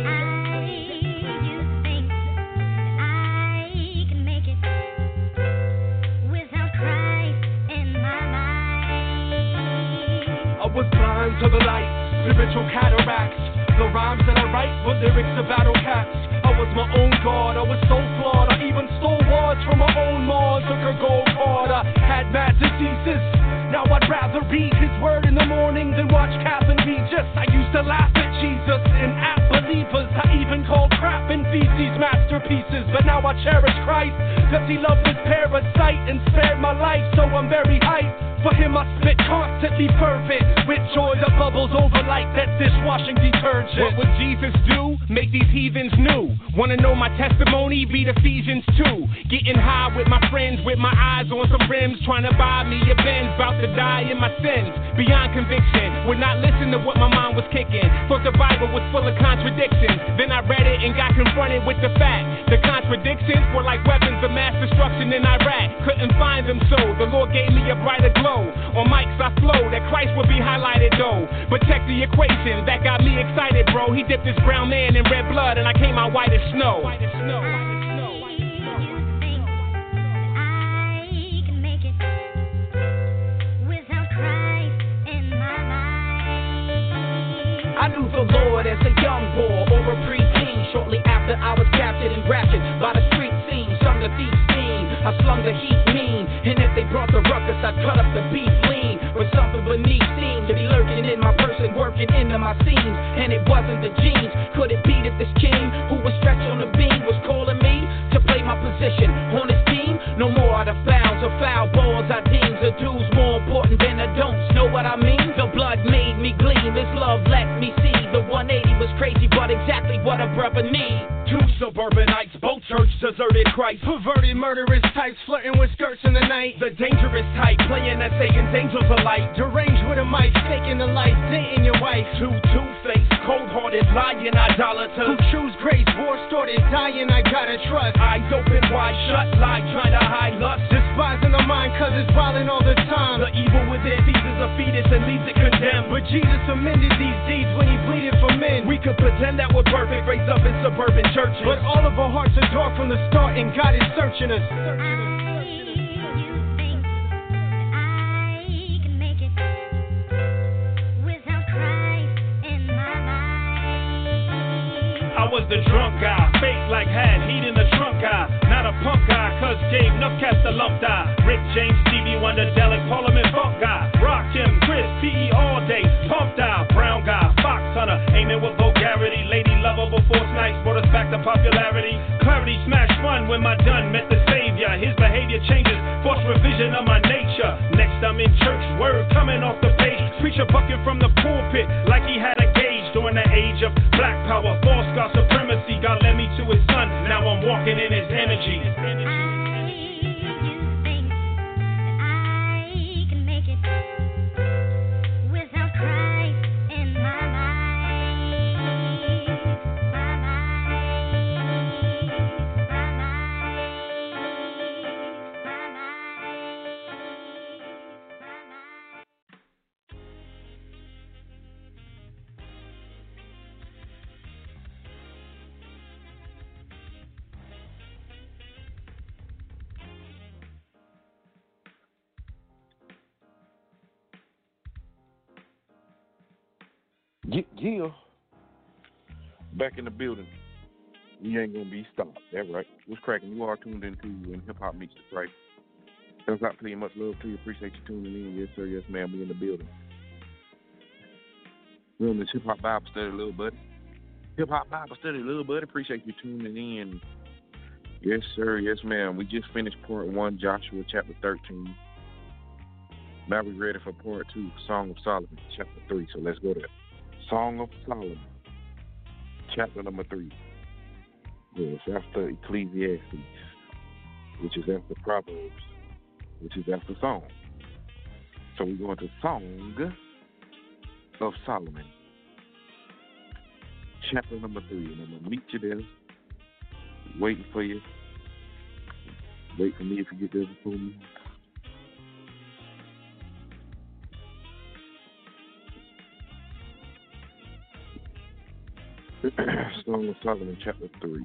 I was blind to the light, spiritual cataracts. The rhymes that I write were lyrics of battle cats. I was my own god, I was so flawed. I even stole words from my own law. Took a gold card, I had mad diseases. Now I'd rather read his word in the morning than watch Catherine Regis. I used to laugh at Jesus and at believers. I even called crap and feces masterpieces. But now I cherish Christ, cause he loved his parasite and spared my life. So I'm very hyped. For him I spit constantly fervent. With joy that bubbles over like that dishwashing detergent. What would Jesus do? Make these heathens new. Wanna know my testimony? Read Ephesians 2. Getting high with my friends, with my eyes on some rims. Trying to buy me a Benz, about to die in my sins. Beyond conviction, would not listen to what my mind was kicking. Thought the Bible was full of contradictions. Then I read it and got confronted with the fact. The contradictions were like weapons of mass destruction in Iraq. Couldn't find them, so the Lord gave me a brighter glow. On mics I flow, that Christ will be highlighted though. But check the equation, that got me excited, bro. He dipped this brown man in red blood and I came out white as snow. I knew the Lord as a young boy or a preteen. Shortly after I was captured and raptured by the street scene. Some the thief steam, I slung the heat mean. And if they brought the ruckus, I'd cut up the beef lean. But something beneath seemed to be lurking in my person, working into my seams. And it wasn't the jeans. Could it be that this king who was stretched on the beam was calling me to play my position on his team? No more out of bounds or foul balls. I deem the dudes more important than the don'ts. Know what I mean? The blood made me gleam. His love let me see. The 180 was crazy, but exactly what a brother need. Two suburbanites, both church deserted Christ. Perverted murderous types flirting with skirts in the night. The dangerous type playing at Satan's angels alike. Deranged with a mic, taking the life, dating your wife. Two-faced, cold-hearted, lying idolaters who choose grace, war started dying, I gotta trust. Eyes open wide shut, lie trying to hide lust. Despising the mind cause it's violent all the time. The evil within seizes a fetus and leaves it condemned. But Jesus amended these deeds when he bleeded for men. We could pretend that we're perfect, raised up in suburban churches. But all of our hearts are dark from the start and God is searching us. I was the drunk guy, fake like had heat in the trunk guy. Not a punk guy, cause gave enough cats the lump die. Rick James, Stevie Wonder, Delic, Parliament funk guy. Rock him, Chris, P.E. all day. Pump die, brown guy, fox hunter. Aiming with vulgarity, lady lover before snipes brought us back to popularity. Clarity smash fun when my done met the savior. His behavior changes, forced revision of my nature. Next I'm in church, word coming off the page. Preacher bucket from the pulpit like he had a gauge during the age of black power, false God supremacy. God led me to his son, now I'm walking in his energy. Yeah, back in the building. You ain't gonna be stopped. That's right. What's cracking? You are tuned into when hip hop meets the Christ. Thanks out to you. Much love to you. Appreciate you tuning in. Yes, sir. Yes, ma'am. We in the building. We're on this hip hop Bible study, little buddy. Hip hop Bible study, little buddy. Appreciate you tuning in. Yes, sir. Yes, ma'am. We just finished part 1, Joshua chapter 13. Now we're ready for part 2, Song of Solomon, chapter 3. So let's go there. Song of Solomon, chapter number 3. Yes, after Ecclesiastes, which is after Proverbs, which is after Song. So we're going to Song of Solomon, chapter number 3. And I'm going to meet you there, waiting for you. Wait for me if you get there before me. Song of Solomon, chapter 3.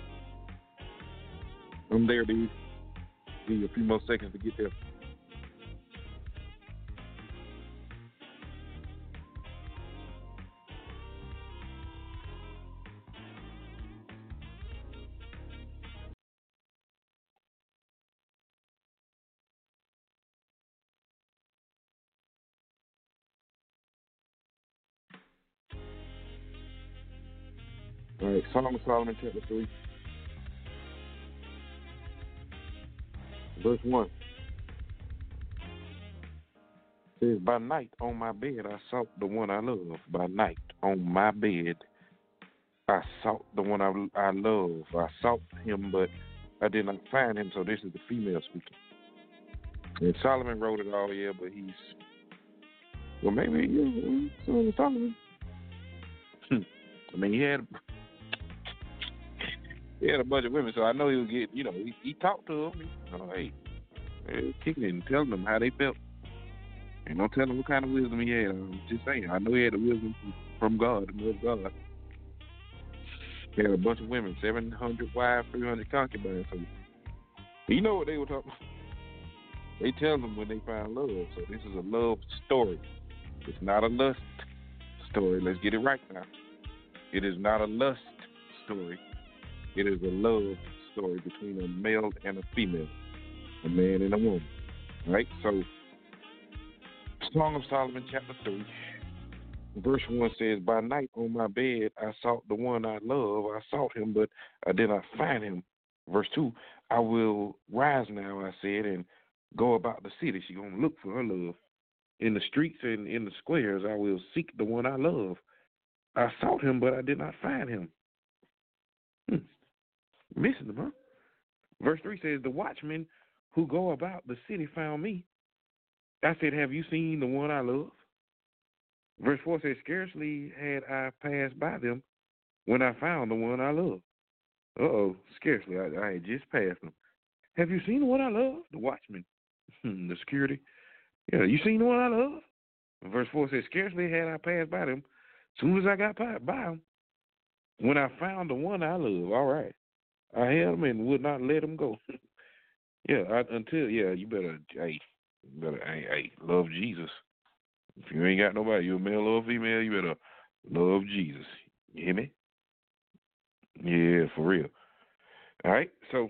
I'm there, dude. Give you a few more seconds to get there. All right, Song of Solomon, chapter 3. Verse 1 says, by night on my bed I sought the one I love. By night on my bed I sought the one I love. I sought him, but I did not find him. So this is the female speaking. And Solomon wrote it all, yeah, but he's, well, maybe, yeah, Song of Solomon. I mean, he had a bunch of women, so I know he would get, he talked to them. Hey, kicking it and telling them how they felt. And don't tell them what kind of wisdom he had. I'm just saying, I know he had the wisdom from God, the word of God. He had a bunch of women, 700 wives, 300 concubines. So you know what they were talking about. They tell them when they find love. So this is a love story. It's not a lust story. Let's get it right now. It is not a lust story. It is a love story between a male and a female, a man and a woman. All right? So, Song of Solomon, chapter 3, verse 1 says, by night on my bed I sought the one I love. I sought him, but I did not find him. Verse 2, I will rise now, I said, and go about the city. She's going to look for her love. In the streets and in the squares, I will seek the one I love. I sought him, but I did not find him. Missing them, huh? Verse 3 says, the watchmen who go about the city found me. I said, have you seen the one I love? Verse 4 says, scarcely had I passed by them when I found the one I love. Scarcely. I had just passed them. Have you seen the one I love? The watchman, the security. Yeah, you seen the one I love? Verse 4 says, scarcely had I passed by them. Soon as I got by them, when I found the one I love, all right, I held him and would not let him go. You better love Jesus. If you ain't got nobody, you a male or a female, you better love Jesus. You hear me? Yeah, for real. All right, so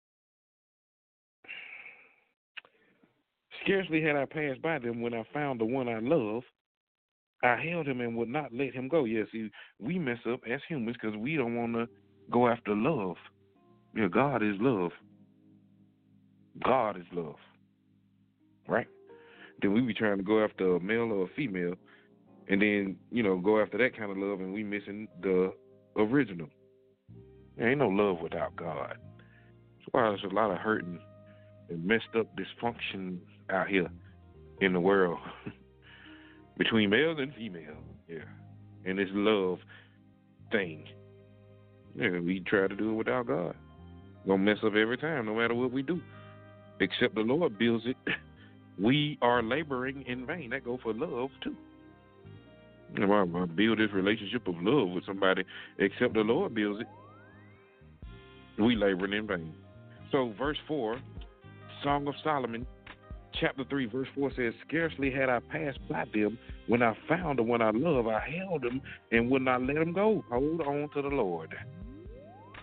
scarcely had I passed by them when I found the one I love. I held him and would not let him go. Yeah, see, we mess up as humans because we don't want to go after love. Yeah, God is love. God is love. Right? Then we be trying to go after a male or a female and then, go after that kind of love and we missing the original. There ain't no love without God. That's why there's a lot of hurting and messed up dysfunction out here in the world between males and females. Yeah. And this love thing. Yeah, we try to do it without God. Gonna mess up every time, no matter what we do. Except the Lord builds it. We are laboring in vain. That go for love too. I build this relationship of love with somebody, except the Lord builds it. We laboring in vain. So verse 4, Song of Solomon, chapter 3, verse 4 says, scarcely had I passed by them when I found the one I love. I held him and would not let him go. Hold on to the Lord.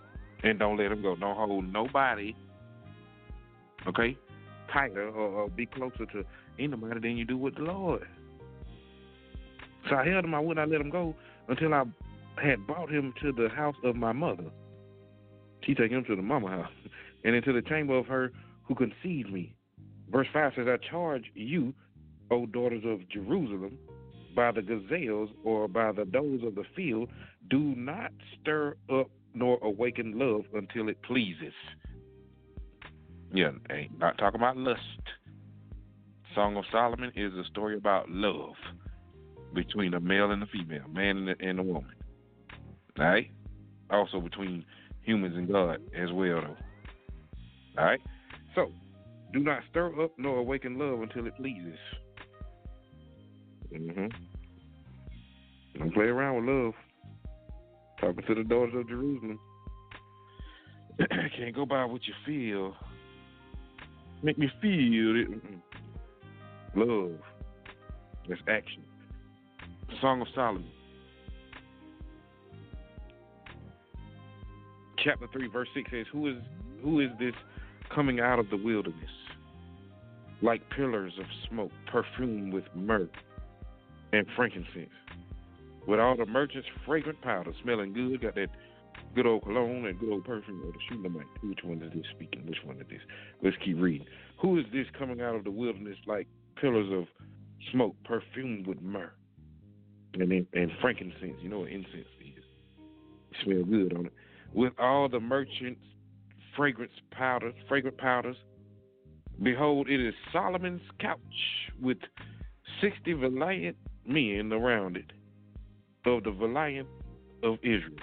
And don't let them go. Don't hold nobody, okay, tighter or be closer to anybody than you do with the Lord. So I held him. I would not let him go until I had brought him to the house of my mother. She took him to the mama house and into the chamber of her who conceived me. Verse 5 says, I charge you, O daughters of Jerusalem, by the gazelles or by the does of the field, do not stir up nor awaken love until it pleases. Yeah, ain't not talking about lust. Song of Solomon is a story about love between a male and a female, man and a woman. All right? Also between humans and God as well, though. All right? So, do not stir up nor awaken love until it pleases. Don't play around with love. Talking to the daughters of Jerusalem. Can't go by what you feel. Make me feel it. Love. That's action. Song of Solomon. Chapter 3, verse 6 says, Who is this coming out of the wilderness? Like pillars of smoke, perfumed with myrrh and frankincense. With all the merchants' fragrant powder, smelling good, got that good old cologne and good old perfume of the Shulamite. Which one is this speaking? Which one is this? Let's keep reading. Who is this coming out of the wilderness like pillars of smoke, perfumed with myrrh and frankincense? You know what incense is. It smells good on it. With all the merchants' fragrant powders, behold, it is Solomon's couch with 60 valiant men around it, of the valiant of Israel.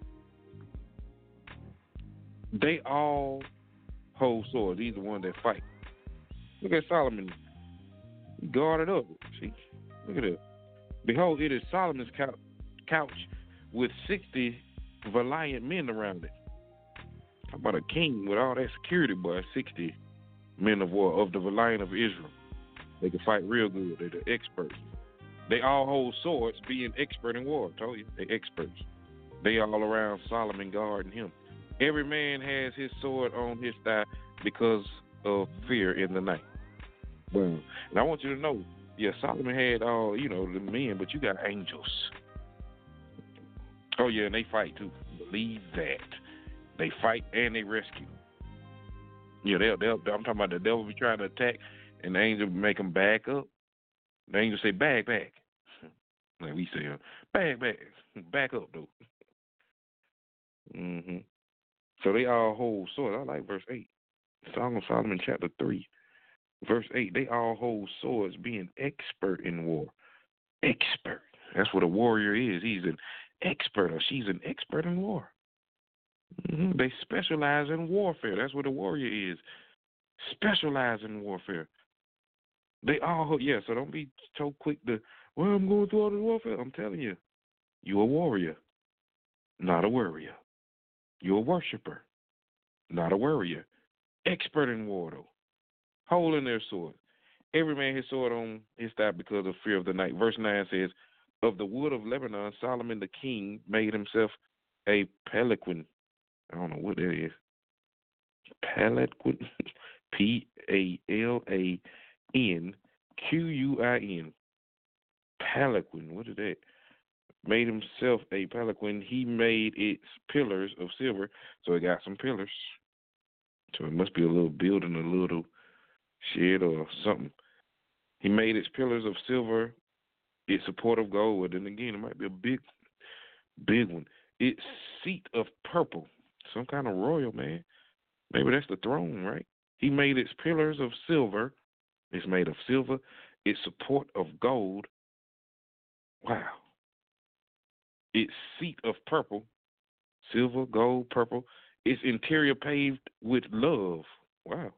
They all hold swords. These are the ones that fight. Look at Solomon. He guarded up. See? Look at that. Behold, it is Solomon's couch with 60 valiant men around it. How about a king with all that security, boy? 60 men of war of the valiant of Israel. They can fight real good. They're the experts. They all hold swords, being expert in war. I told you, they're experts. They all around Solomon guarding him. Every man has his sword on his thigh because of fear in the night. Boom. And I want you to know, yeah, Solomon had all, the men, but you got angels. Oh, yeah, and they fight too. Believe that. They fight and they rescue. Yeah, I'm talking about the devil be trying to attack, and the angel make them back up. The angel say, back. Like we say, back up, though. So they all hold swords. I like verse 8. Song of Solomon, chapter 3. Verse 8, they all hold swords, being expert in war. Expert. That's what a warrior is. He's an expert, or she's an expert in war. They specialize in warfare. That's what a warrior is. Specialize in warfare. They all, so don't be so quick to, I'm going through all this warfare. I'm telling you, you're a warrior, not a worrier. You're a worshiper, not a worrier. Expert in war, though. Holding their sword. Every man his sword on his thigh because of fear of the night. Verse 9 says, of the wood of Lebanon, Solomon the king made himself a palanquin. I don't know what that is. Palanquin. Palanquin. Palanquin. What is that? Made himself a palanquin. He made its pillars of silver. So it got some pillars. So it must be a little building, a little shed or something. He made its pillars of silver, its support of gold. And again, it might be a big one. Its seat of purple. Some kind of royal, man. Maybe that's the throne, right? He made its pillars of silver. It's made of silver. Its support of gold. Wow. Its seat of purple. Silver, gold, purple. Its interior paved with love. Wow.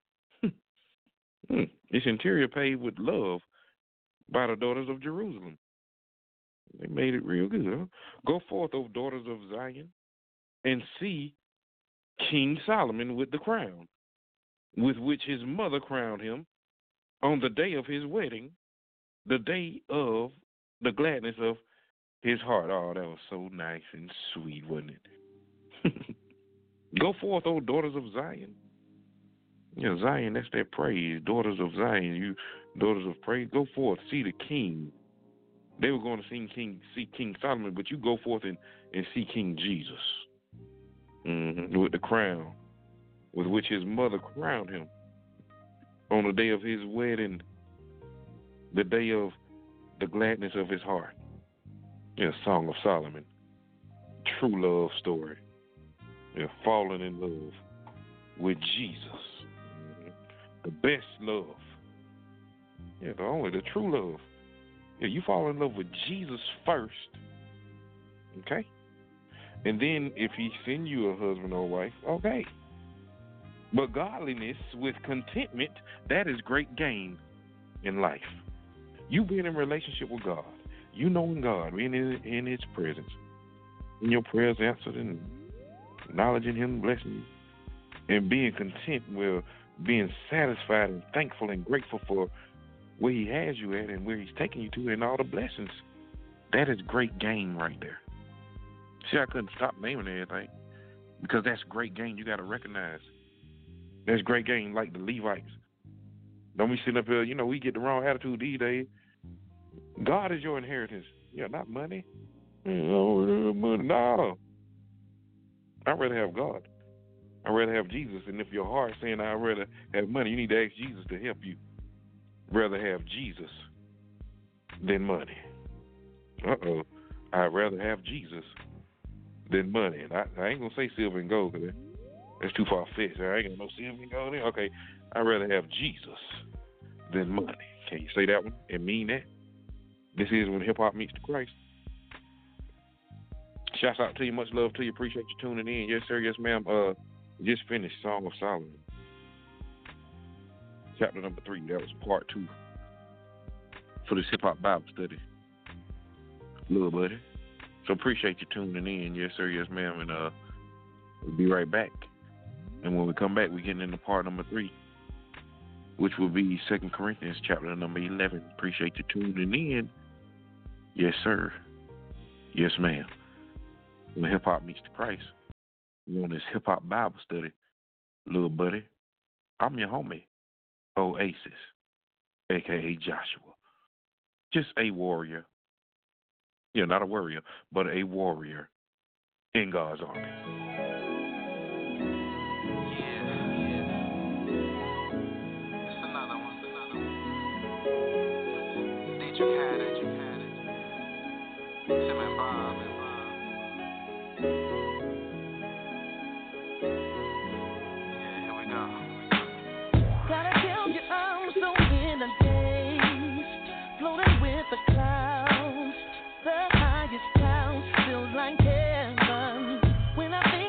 Its interior paved with love by the daughters of Jerusalem. They made it real good, huh? Go forth, O daughters of Zion, and see King Solomon with the crown, with which his mother crowned him on the day of his wedding, the day of the gladness of his heart. Oh, that was so nice and sweet, wasn't it? Go forth, O daughters of Zion. Yeah, Zion, that's their praise. Daughters of Zion, you daughters of praise. Go forth, see the king. They were going to see King Solomon, but you go forth and see King Jesus. With the crown with which his mother crowned him on the day of his wedding, the day of the gladness of his heart. Yeah, Song of Solomon. True love story. Yeah, falling in love with Jesus. The best love. Yeah, the true love. Yeah, you fall in love with Jesus first. Okay? And then if he send you a husband or wife, okay. But godliness with contentment, that is great gain in life. You being in relationship with God, you knowing God, being in his presence, in your prayers answered and acknowledging him, blessing you, and being content with being satisfied and thankful and grateful for where he has you at and where he's taking you to and all the blessings. That is great gain right there. See, I couldn't stop naming everything because that's great gain. You got to recognize that's great gain, like the Levites. Don't be sitting up here, we get the wrong attitude these days. God is your inheritance. Yeah, not money. No. I'd rather have God. I'd rather have Jesus. And if your heart's saying I'd rather have money, you need to ask Jesus to help you. Rather have Jesus than money. I'd rather have Jesus than money. And I ain't going to say silver and gold because that's too far-fetched. I ain't got no silver and gold there. Okay, I'd rather have Jesus than money. Can you say that one and mean that? This is when hip-hop meets the Christ. Shouts out to you. Much love to you. Appreciate you tuning in. Yes, sir. Yes, ma'am. Just finished Song of Solomon. Chapter number 3. That was part 2 for this hip-hop Bible study. Little buddy. So appreciate you tuning in. Yes, sir. Yes, ma'am. And we'll be right back. And when we come back, we're getting into part number 3, which will be 2 Corinthians chapter number 11. Appreciate you tuning in. Yes, sir. Yes, ma'am. When hip-hop meets the Christ, we're on this hip-hop Bible study, little buddy. I'm your homie, Oasis, a.k.a. Joshua. Just a warrior. Yeah, not a warrior, but a warrior in God's army. It's another one. Dietrich had it. Tim and Bob. The highest clouds feels like heaven when I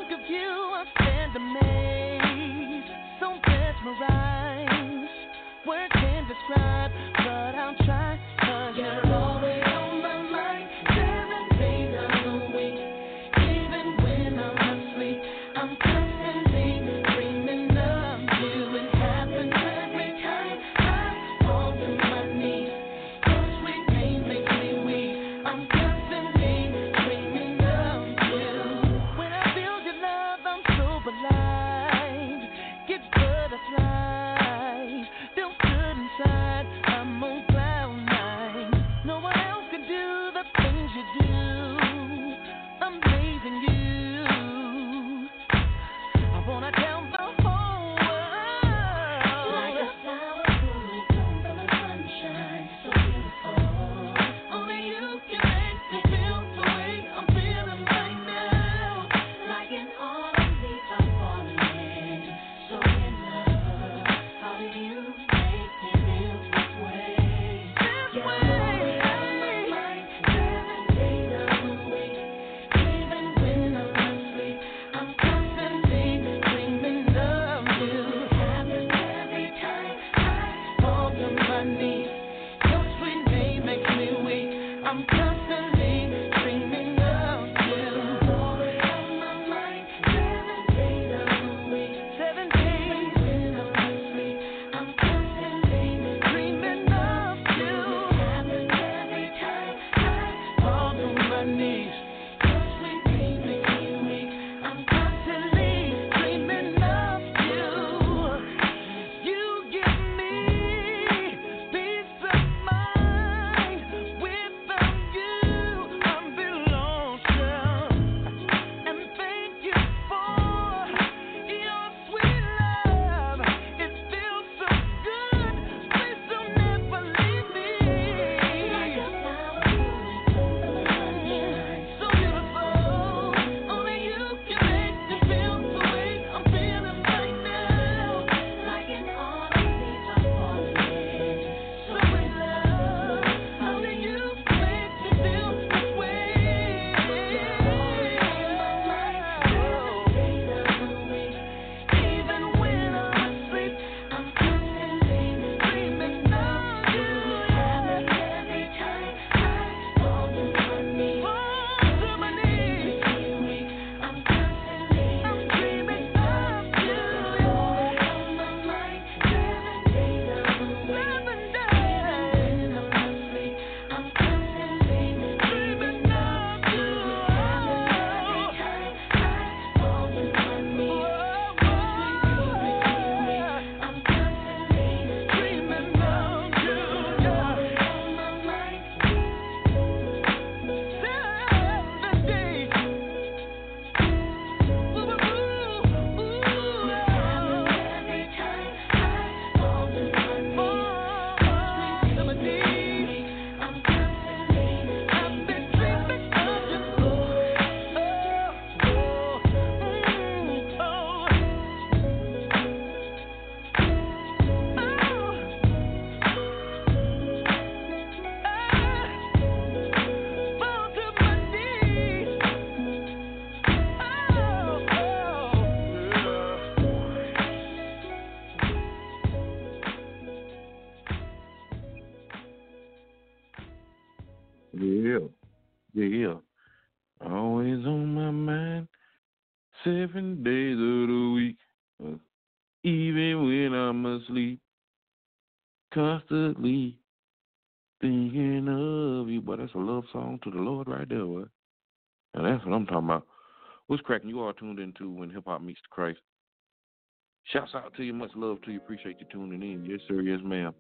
Yeah. Always on my mind, 7 days of the week. Even when I'm asleep, constantly thinking of you. But that's a love song to the Lord right there, boy. And that's what I'm talking about. What's cracking? You are tuned into When Hip Hop Meets the Christ. Shouts out to you. Much love to you. Appreciate you tuning in. Yes, sir. Yes, ma'am.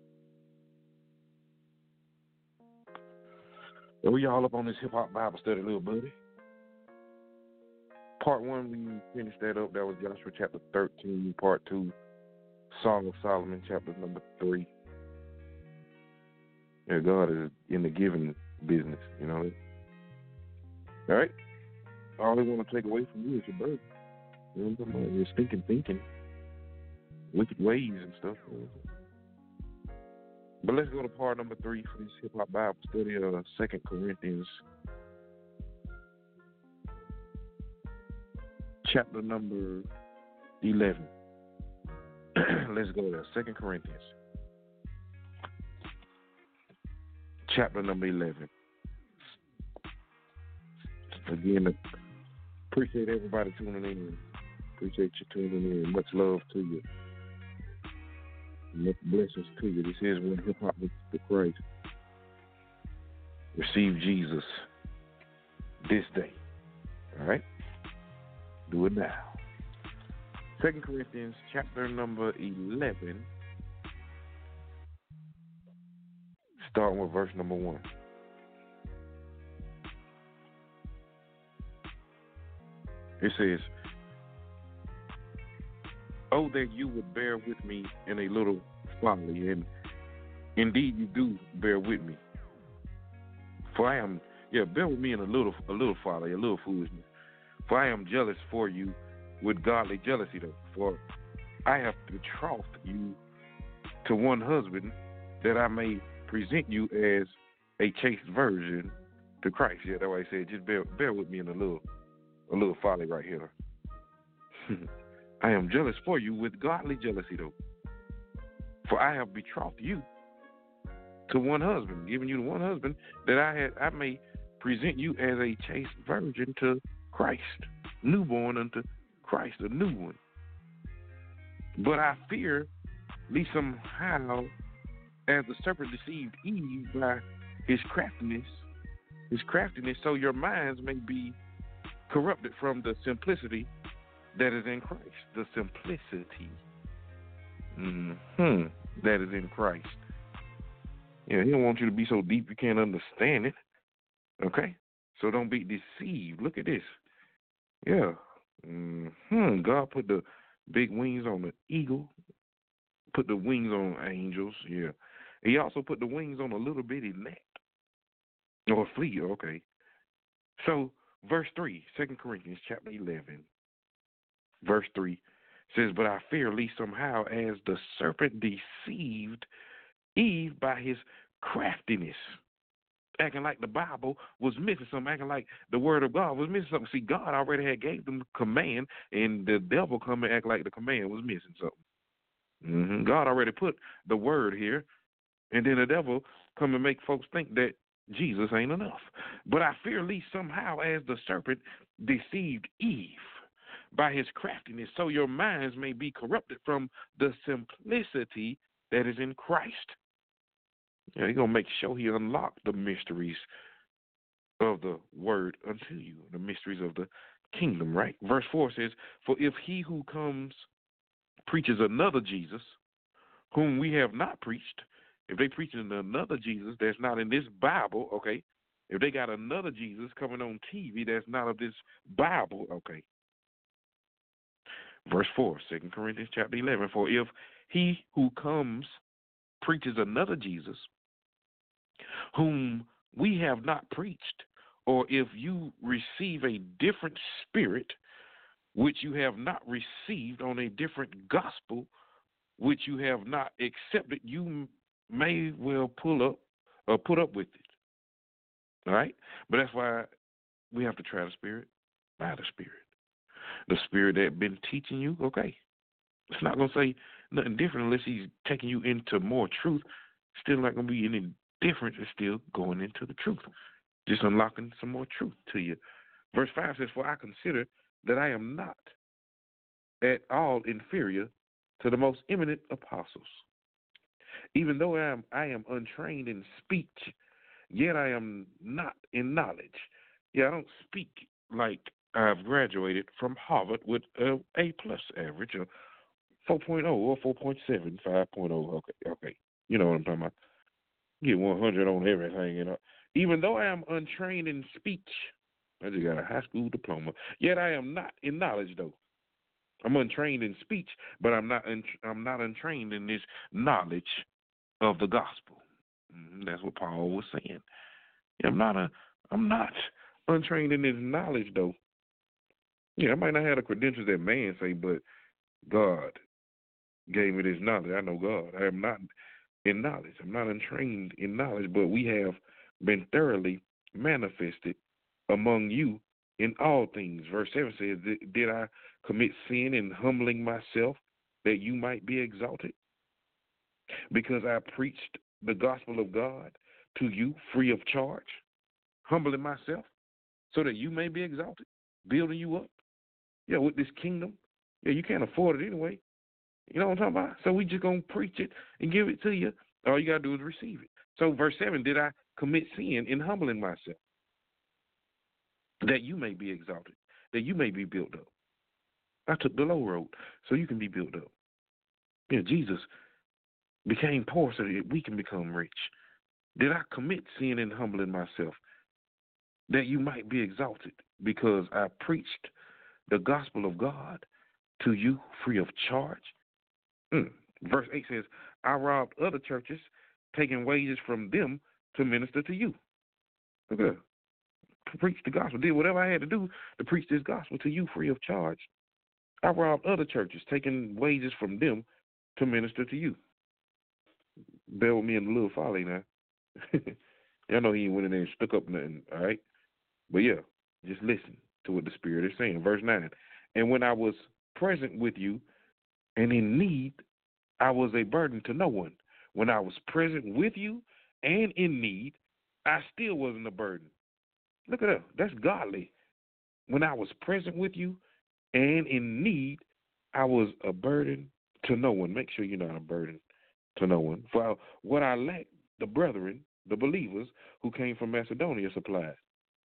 So we all up on this hip hop Bible study, little buddy. Part 1, we finished that up. That was Joshua chapter 13. Part 2, Song of Solomon, chapter number 3. Yeah, God is in the giving business, you know. All right? All they want to take away from you is your burden. You know what I'm talking about? Your stinking thinking, wicked ways and stuff. But let's go to part number 3 for this hip-hop Bible study of 2 Corinthians, chapter number 11. Let's go there. 2 Corinthians, chapter number 11. Again, appreciate everybody tuning in. Appreciate you tuning in. Much love to you. Much blessings to you. This is When Hip Hop Meets the Christ. Receive Jesus this day. All right? Do it now. 2 Corinthians chapter number 11, starting with verse number 1. It says, "Oh, that you would bear with me in a little folly, and indeed you do bear with me. For I am, bear with me in a little folly, a little foolishness. For I am jealous for you with godly jealousy, though. For I have betrothed you to one husband, that I may present you as a chaste virgin to Christ." Yeah, that's why I said, just bear with me in a little folly right here. I am jealous for you with godly jealousy, though. For I have betrothed you to one husband, giving you to one husband, that I may present you as a chaste virgin to Christ, newborn unto Christ, a new one. But I fear, lest somehow, as the serpent deceived Eve by his craftiness, so your minds may be corrupted from the simplicity that is in Christ. The simplicity that is in Christ. Yeah, he don't want you to be so deep you can't understand it. Okay? So don't be deceived. Look at this. Yeah. God put the big wings on the eagle, put the wings on angels. Yeah. He also put the wings on a little bitty gnat. Or a flea, okay. So, verse 3, 2 Corinthians chapter 11. Verse 3 says, "But I fear lest somehow, as the serpent deceived Eve by his craftiness," acting like the Bible was missing something, acting like the word of God was missing something. See, God already had gave them command, and the devil come and act like the command was missing something. God already put the word here, and then the devil come and make folks think that Jesus ain't enough. "But I fear lest somehow, as the serpent deceived Eve by his craftiness, so your minds may be corrupted from the simplicity that is in Christ." Yeah, he's going to make sure he unlocked the mysteries of the word unto you, the mysteries of the kingdom, right? Verse 4 says, "For if he who comes preaches another Jesus, whom we have not preached," if they preaching another Jesus that's not in this Bible, okay, if they got another Jesus coming on TV that's not of this Bible, okay. Verse 4, 2 Corinthians chapter 11, "For if he who comes preaches another Jesus, whom we have not preached, or if you receive a different spirit, which you have not received, on a different gospel, which you have not accepted, you may well put up with it." All right? But that's why we have to try the Spirit by the Spirit. The Spirit that been teaching you, okay. It's not going to say nothing different unless he's taking you into more truth. Still not going to be any difference. It's still going into the truth. Just unlocking some more truth to you. Verse 5 says, for I consider that I am not at all inferior to the most eminent apostles. Even though I am untrained in speech, yet I am not in knowledge. Yeah, I don't speak like I've graduated from Harvard with a A+ average, or 4.0 or 4.7, 5.0. Okay. You know what I'm talking about. Get 100 on everything, you know. Even though I am untrained in speech, I just got a high school diploma, yet I am not in knowledge, though. I'm untrained in speech, but I'm not untrained in this knowledge of the gospel. That's what Paul was saying. I'm not untrained in this knowledge, though. Yeah, I might not have the credentials that man say, but God gave me this knowledge. I know God. I am not in knowledge. I'm not untrained in knowledge, but we have been thoroughly manifested among you in all things. Verse 7 says, did I commit sin in humbling myself that you might be exalted? Because I preached the gospel of God to you free of charge, humbling myself so that you may be exalted, building you up. Yeah, with this kingdom. Yeah, you can't afford it anyway. You know what I'm talking about? So we just going to preach it and give it to you. All you got to do is receive it. So verse 7, did I commit sin in humbling myself that you may be exalted, that you may be built up? I took the low road so you can be built up. Yeah, Jesus became poor so that we can become rich. Did I commit sin in humbling myself that you might be exalted, because I preached the gospel of God to you free of charge? Verse 8 says, I robbed other churches, taking wages from them to minister to you. Look at that. Preach the gospel. Did whatever I had to do to preach this gospel to you free of charge. I robbed other churches, taking wages from them to minister to you. Bear with me in a little folly now. Y'all know he ain't went in there and stuck up nothing, all right? But yeah, just listen to what the Spirit is saying. Verse 9, and when I was present with you and in need, I was a burden to no one. When I was present with you and in need, I still wasn't a burden. Look at that. That's godly. When I was present with you and in need, I was a burden to no one. Make sure you're not a burden to no one. For what I lacked, the brethren, the believers who came from Macedonia supplied.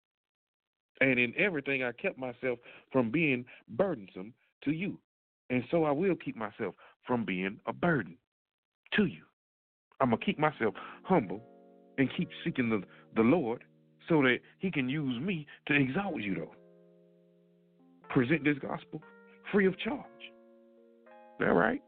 And in everything I kept myself from being burdensome to you. And so I will keep myself from being a burden to you. I'm going to keep myself humble and keep seeking the Lord so that he can use me to exalt you, though. Present this gospel free of charge. All right?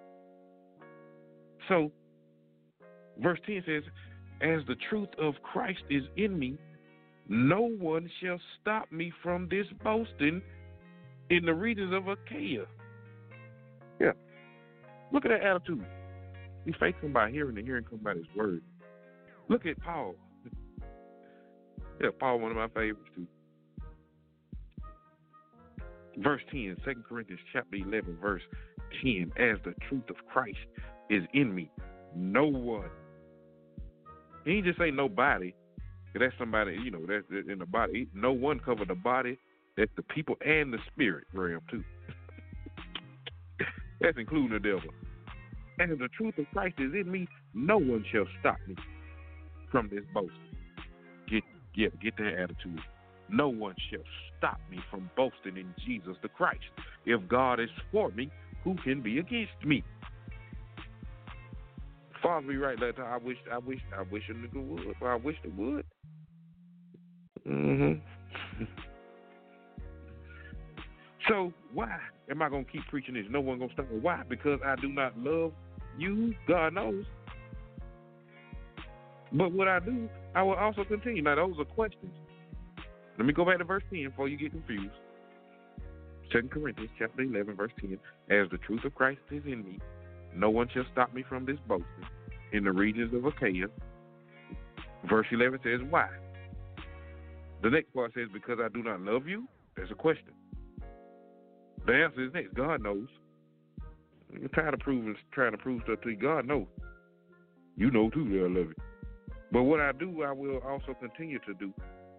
So, verse 10 says, as the truth of Christ is in me, no one shall stop me from this boasting in the regions of Achaia. Yeah. Look at that attitude. He faith come by hearing, and hearing come by his word. Look at Paul. Yeah, Paul, one of my favorites too. Verse 10, 2 Corinthians chapter 11, verse 10, as the truth of Christ is in me, no one. He ain't just say nobody. That's somebody, you know, that's in the body. No one covered the body. That's the people and the spirit realm too. That's including the devil. And if the truth of Christ is in me, no one shall stop me from this boasting. Get that attitude. No one shall stop me from boasting in Jesus the Christ. If God is for me, who can be against me? Father, be right there. I wish a nigga would. I wish it would. So why am I gonna keep preaching this? No one gonna stop me. Why? Because I do not love you. God knows. But what I do, I will also continue. Now those are questions. Let me go back to verse 10 before you get confused. 2 Corinthians chapter 11, verse 10. As the truth of Christ is in me, no one shall stop me from this boasting in the regions of Achaia. Verse 11 says, why? The next part says, because I do not love you? There's a question. The answer is next. God knows. You're trying to prove stuff to you. God knows. You know too that I love you. But what I do, I will also continue to do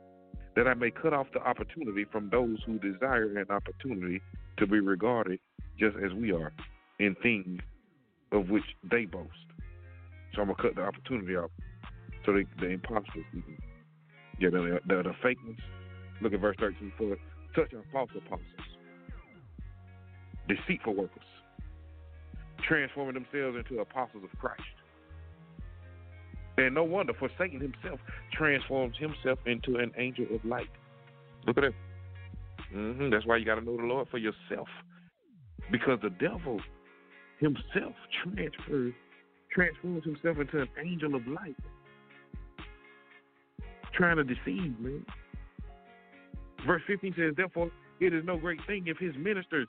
that I may cut off the opportunity from those who desire an opportunity to be regarded just as we are in things of which they boast. So I'm going to cut the opportunity off. So the imposters, the fake ones. Look at verse 13. For such are false apostles, deceitful workers, transforming themselves into apostles of Christ. And no wonder, for Satan himself transforms himself into an angel of light. Look at that. That's why you got to know the Lord for yourself. Because the devil himself transforms himself into an angel of light. Trying to deceive, man. Verse 15 says, therefore, it is no great thing if his ministers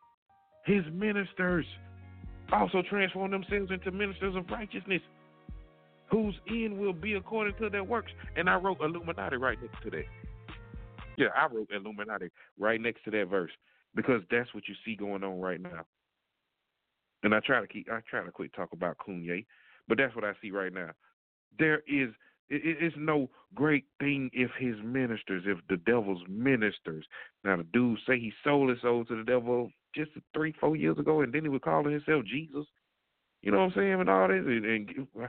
also transform themselves into ministers of righteousness, whose end will be according to their works. And I wrote Illuminati right next to that. Yeah, I wrote Illuminati right next to that verse because that's what you see going on right now. And I try to quit talk about Kanye, but that's what I see right now. It's no great thing if his ministers, if the devil's ministers. Now the dude say he sold his soul to the devil just 3-4 years ago, and then he was calling himself Jesus. You know what I'm saying? And all this,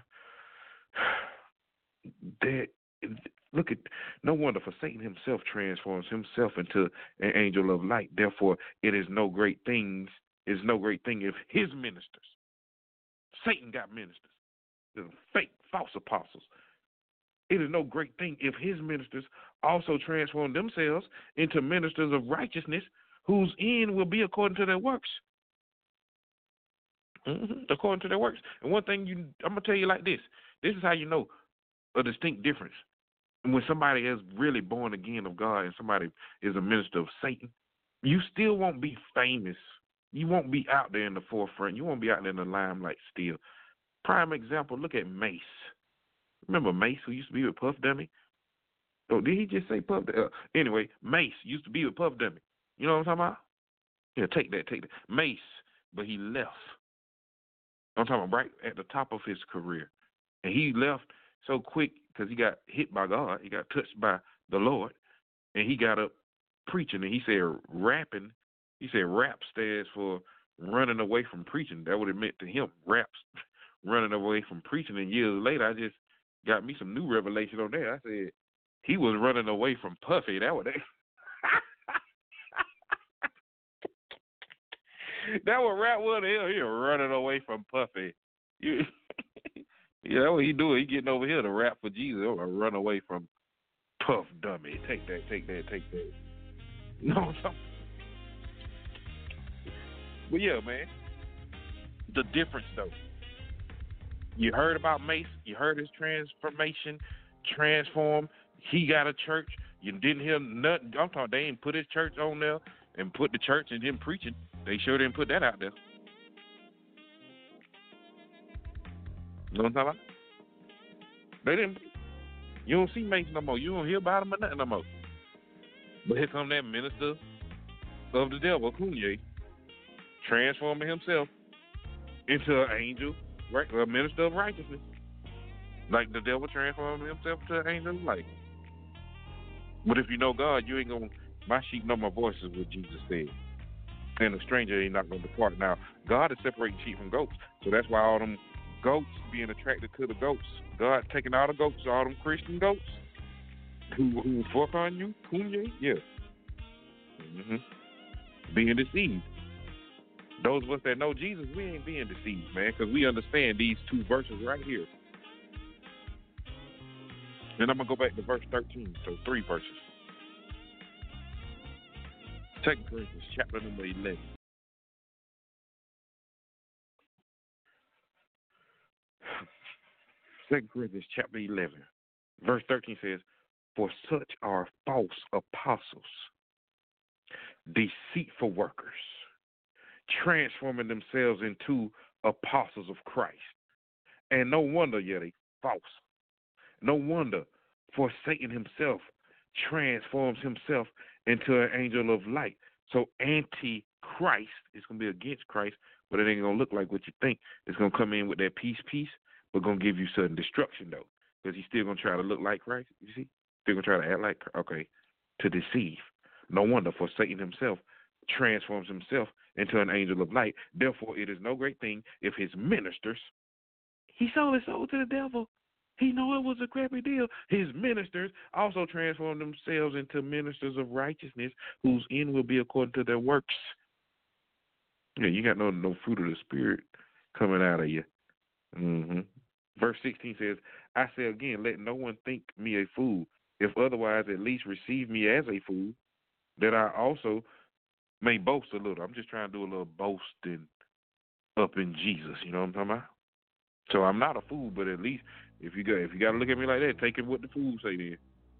look at, no wonder, for Satan himself transforms himself into an angel of light. Therefore, it is no great thing if his ministers, Satan got ministers, the fake, false apostles. It is no great thing if his ministers also transform themselves into ministers of righteousness, whose end will be according to their works. According to their works. And one thing I'm going to tell you like this. This is how you know a distinct difference. When somebody is really born again of God and somebody is a minister of Satan, you still won't be famous. You won't be out there in the forefront. You won't be out there in the limelight still. Prime example, look at Mace. Remember Mace, who used to be with Puff Dummy? Oh, did he just say Puff Dummy? Anyway, Mace used to be with Puff Dummy. You know what I'm talking about? Yeah, take that. Mace, but he left. I'm talking about right at the top of his career. And he left so quick because he got hit by God. He got touched by the Lord. And he got up preaching. And he said rapping. He said rap stands for running away from preaching. That would have meant to him. Raps running away from preaching. And years later, I just got me some new revelation on there. I said he was running away from Puffy. That was that what rap was. He was running away from Puffy. Yeah, that's what he doing. He getting over here to rap for Jesus or run away from Puff Dummy. Take that. No, but yeah, man. The difference though. You heard about Mace. You heard his transformation, transform. He got a church. You didn't hear nothing. I'm talking. They didn't put his church on there and put the church and him preaching. They sure didn't put that out there. You know what I'm talking about? They didn't. You don't see Mace no more. You don't hear about him or nothing no more. But here come that minister of the devil, Kanye, transforming himself into an angel, right? A minister of righteousness. Like the devil transforming himself into an angel of light. But if you know God, you ain't going to, my sheep know my voice is what Jesus said. And a stranger ain't not going to depart. Now, God is separating sheep from goats. So that's why all them goats being attracted to the goats. God taking all the goats, all them Christian goats who fuck on you, Kanye, yeah. Being deceived. Those of us that know Jesus, we ain't being deceived, man, because we understand these two verses right here. And I'm going to go back to verse 13, so 3 verses. 2 Corinthians chapter number 11. Second Corinthians chapter 11, verse 13 says, for such are false apostles, deceitful workers, transforming themselves into apostles of Christ. And no wonder, they false. No wonder, for Satan himself transforms himself into an angel of light. So anti-Christ is going to be against Christ, but it ain't going to look like what you think. It's going to come in with that peace, but going to give you sudden destruction, though, because he's still going to try to look like Christ, you see? Still going to try to act like, okay, to deceive. No wonder, for Satan himself transforms himself into an angel of light. Therefore, it is no great thing if his ministers, he sold his soul to the devil. He knew it was a crappy deal. His ministers also transform themselves into ministers of righteousness, whose end will be according to their works. Yeah, you got no fruit of the Spirit coming out of you. Verse 16 says, I say again, let no one think me a fool. If otherwise, at least receive me as a fool, that I also may boast a little. I'm just trying to do a little boasting up in Jesus. You know what I'm talking about? So I'm not a fool, but at least if you got to look at me like that, take it what the fools say then.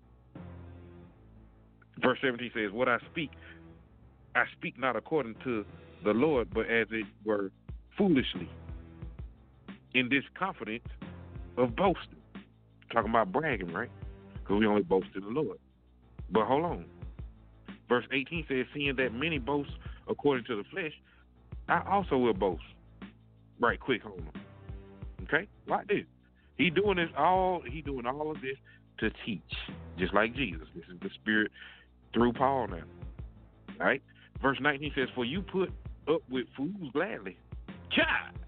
Verse 17 says, what I speak not according to the Lord, but as it were foolishly, in this confidence of boasting. Talking about bragging, right? Because we only boast in the Lord. But hold on. Verse 18 says, seeing that many boast according to the flesh, I also will boast. Right quick, hold on. Okay? Like this. He doing all of this to teach, just like Jesus. This is the Spirit through Paul now. All right? Verse 19 says, for you put up with fools gladly. God!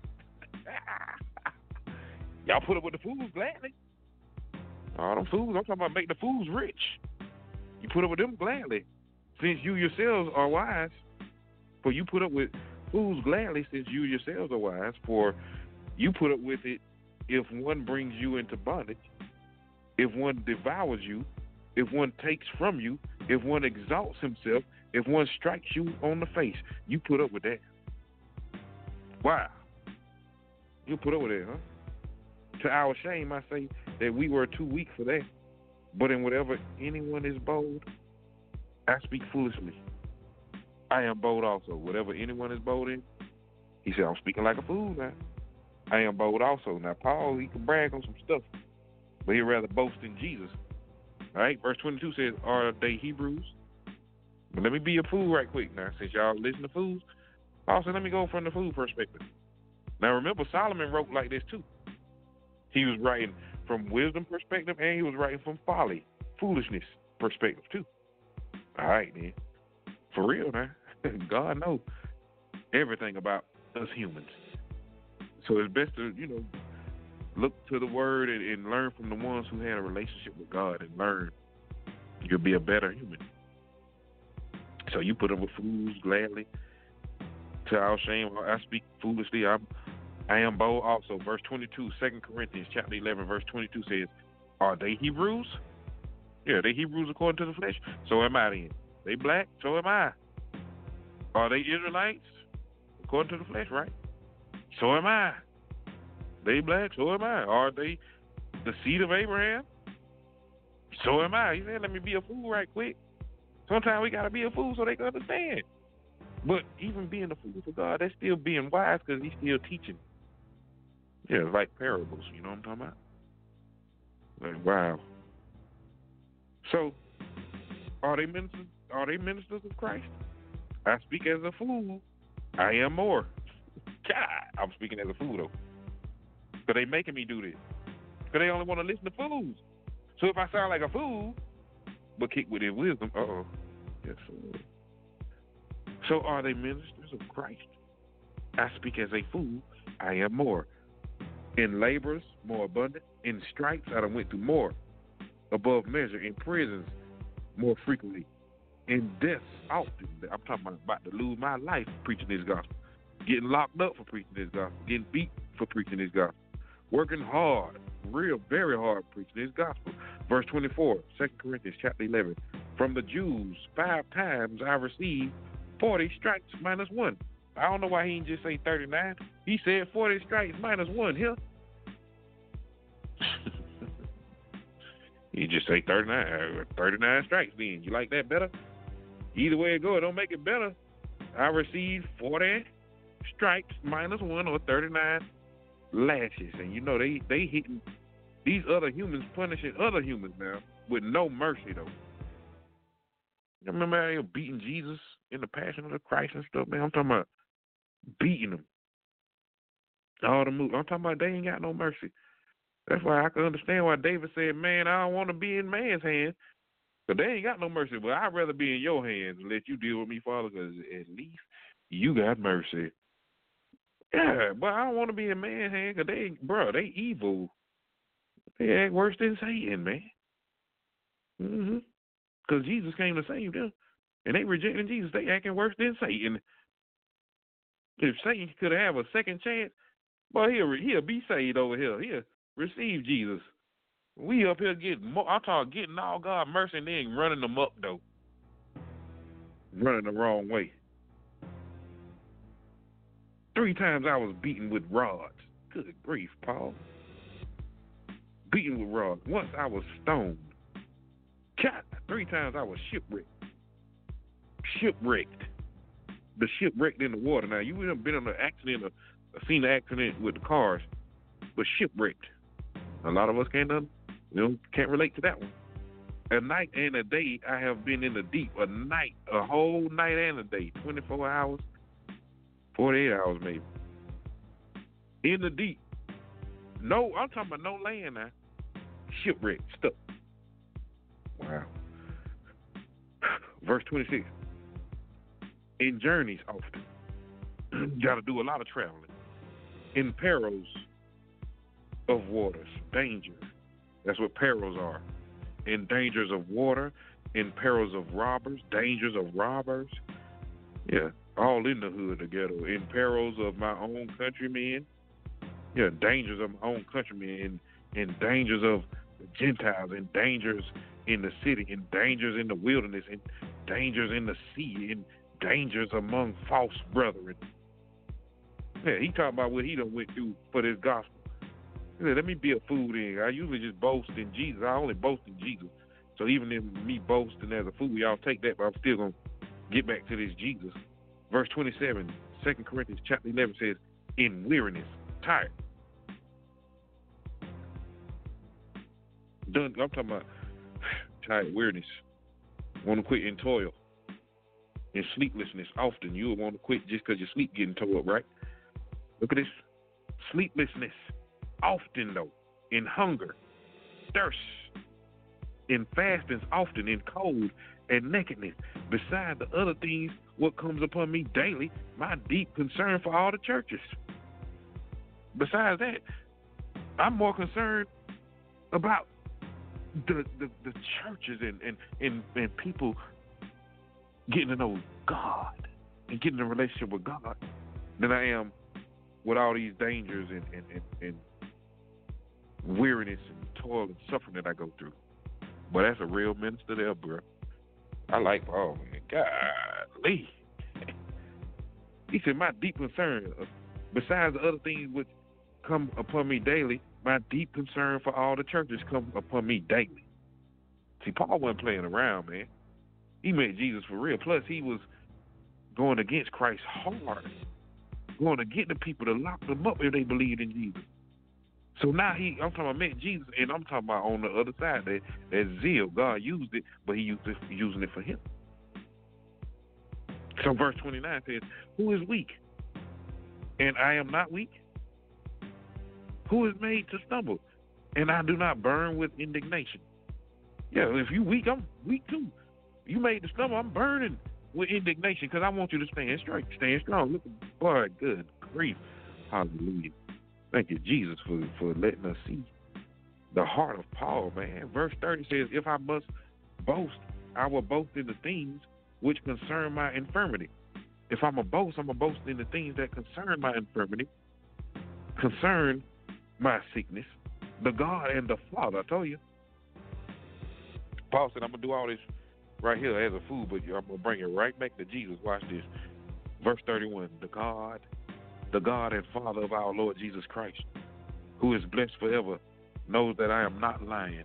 Y'all put up with the fools gladly. All them fools, I'm talking about make the fools rich. You put up with them gladly, since you yourselves are wise. For you put up with fools gladly, since you yourselves are wise. For you put up with it if one brings you into bondage, if one devours you, if one takes from you, if one exalts himself, if one strikes you on the face. You put up with that. Wow. You put up with that, huh? To our shame, I say that we were too weak for that. But in whatever anyone is bold, I speak foolishly. I am bold also. Whatever anyone is bold in, he said, I'm speaking like a fool now. I am bold also. Now, Paul, he can brag on some stuff, but he'd rather boast in Jesus. All right, verse 22 says, are they Hebrews? But let me be a fool right quick now, since y'all listen to fools. Paul said, let me go from the fool perspective. Now, remember, Solomon wrote like this too. He was writing from wisdom perspective, and he was writing from folly, foolishness perspective too. All right, then. For real, now. God knows everything about us humans. So it's best to, look to the Word and learn from the ones who had a relationship with God and learn. You'll be a better human. So you put up with fools gladly. To our shame, I speak foolishly. I am bold also. Verse 22, 2 Corinthians chapter 11, verse 22 says, are they Hebrews? Yeah, they Hebrews according to the flesh. So am I then. They black, so am I. Are they Israelites? According to the flesh, right? So am I. They black, so am I. Are they the seed of Abraham? So am I. He said, let me be a fool right quick. Sometimes we got to be a fool so they can understand. But even being a fool for God, that's still being wise because he's still teaching. Yeah, like parables, you know what I'm talking about? Like, wow. So, are they ministers? Are they ministers of Christ? I speak as a fool. I am more. God, I'm speaking as a fool, though. But they making me do this. Because they only want to listen to fools. So if I sound like a fool, but kick with their wisdom, yes, sir. So are they ministers of Christ? I speak as a fool. I am more. In labors, more abundant. In stripes, I done went through more. Above measure. In prisons, more frequently. In deaths, often. I'm talking about to lose my life preaching this gospel. Getting locked up for preaching this gospel. Getting beat for preaching this gospel. Working hard, very hard preaching this gospel. Verse 24, 2 Corinthians chapter 11. From the Jews, 5 times I received 40 stripes minus 1. I don't know why he didn't just say 39. He said 40 stripes minus 1 here. He just say 39 stripes then. You like that better? Either way it goes, it don't make it better. I received 40 stripes minus 1 or 39 lashes. And they hitting these other humans, punishing other humans now with no mercy though. You remember how they were beating Jesus in the Passion of the Christ and stuff, man? I'm talking about beating them. All the moves. I'm talking about they ain't got no mercy. That's why I can understand why David said, man, I don't want to be in man's hands. But they ain't got no mercy. But I'd rather be in your hands and let you deal with me, Father, because at least you got mercy. Yeah, but I don't want to be in man's hands because they evil. They act worse than Satan, man. Because Jesus came to save them. And they rejecting Jesus. They acting worse than Satan. If Satan could have a second chance, boy, he'll be saved over here. He'll receive Jesus. We up here getting all God mercy and then running them up, though. Running the wrong way. 3 times I was beaten with rods. Good grief, Paul. Beaten with rods. Once I was stoned. God, 3 times I was shipwrecked. The ship wrecked in the water. Now, you would have been in an accident or seen an accident with the cars, but shipwrecked. A lot of us can't relate to that one. A night and a day I have been in the deep. A whole night and a day. 24 hours, 48 hours maybe. In the deep. No, I'm talking about no land now. Shipwrecked, stuck. Wow. Verse 26. In journeys often. Got to do a lot of traveling. In perils of waters. Danger. That's what perils are. In dangers of water. In perils of robbers. Dangers of robbers. Yeah. All in the hood together. In perils of my own countrymen. Yeah. Dangers of my own countrymen. In dangers of the Gentiles. In dangers in the city. In dangers in the wilderness. In dangers in the sea. In dangers among false brethren. Yeah, he talking about what he done went through for this gospel. He said, let me be a fool then. I usually just boast in Jesus. I only boast in Jesus. So even in me boasting as a fool, y'all take that, but I'm still going to get back to this Jesus. Verse 27, 2 Corinthians chapter 11 says, in weariness, tired. I'm talking about tired, weariness. Want to quit in toil. In sleeplessness, often you'll want to quit just because your sleep getting tore up, right? Look at this. Sleeplessness, often though. In hunger, thirst, in fastings, often in cold and nakedness. Beside the other things, what comes upon me daily, my deep concern for all the churches. Besides that, I'm more concerned about the churches and people getting to know God and getting in a relationship with God than I am with all these dangers and weariness and toil and suffering that I go through. But that's a real minister there, bro. I like Paul, man. Golly. He said, my deep concern, besides the other things which come upon me daily, my deep concern for all the churches come upon me daily. See, Paul wasn't playing around, man. He met Jesus for real. Plus, he was going against Christ hard, going to get the people to lock them up if they believed in Jesus. So now I'm talking about met Jesus, and I'm talking about on the other side, that zeal. God used it, but he using it for him. So verse 29 says, who is weak? And I am not weak? Who is made to stumble? And I do not burn with indignation. Yeah, if you weak, I'm weak too. You made the stumble, I'm burning with indignation because I want you to stand straight, stand strong. Look, boy, good grief. Hallelujah. Thank you, Jesus, for letting us see the heart of Paul, man. Verse 30 says, if I must boast, I will boast in the things which concern my infirmity. If I'm a boast in the things that concern my infirmity, concern my sickness, the God and the Father. I told you. Paul said, I'm going to do all this right here as a fool, but I'm going to bring it right back to Jesus. Watch this. Verse 31, the God and Father of our Lord Jesus Christ, who is blessed forever, knows that I am not lying.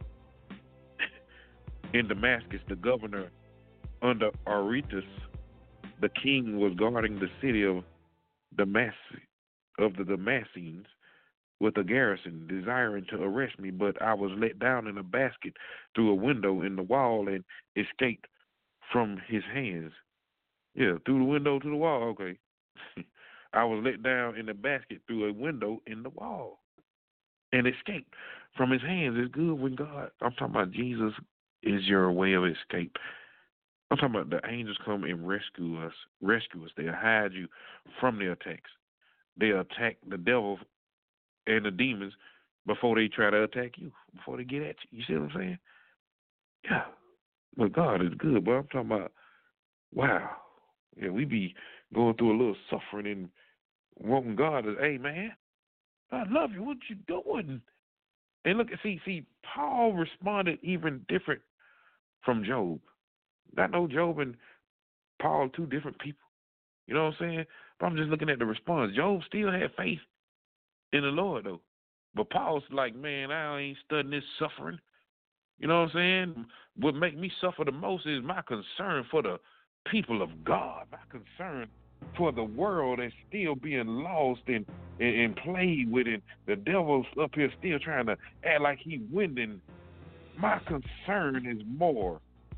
In Damascus, the governor under Aretas, the king, was guarding the city of the Damascenes with a garrison, desiring to arrest me, but I was let down in a basket through a window in the wall and escaped from his hands. Yeah, through the window to the wall, okay. I was let down in a basket through a window in the wall and escaped from his hands. It's good when God, I'm talking about Jesus, is your way of escape. I'm talking about the angels come and rescue us. They'll hide you from their attacks. They'll attack the devil and the demons before they try to attack you, before they get at you. You see what I'm saying? Yeah. But God is good, but I'm talking about, wow. Yeah, we be going through a little suffering and wanting God to, hey, man, I love you. What you doing? And look, see, Paul responded even different from Job. I know Job and Paul are two different people. You know what I'm saying? But I'm just looking at the response. Job still had faith in the Lord, though. But Paul's like, man, I ain't studying this suffering. You know what I'm saying? What make me suffer the most is my concern for the people of God, my concern for the world that's still being lost and played with, and the devil's up here still trying to act like he winning. My concern is more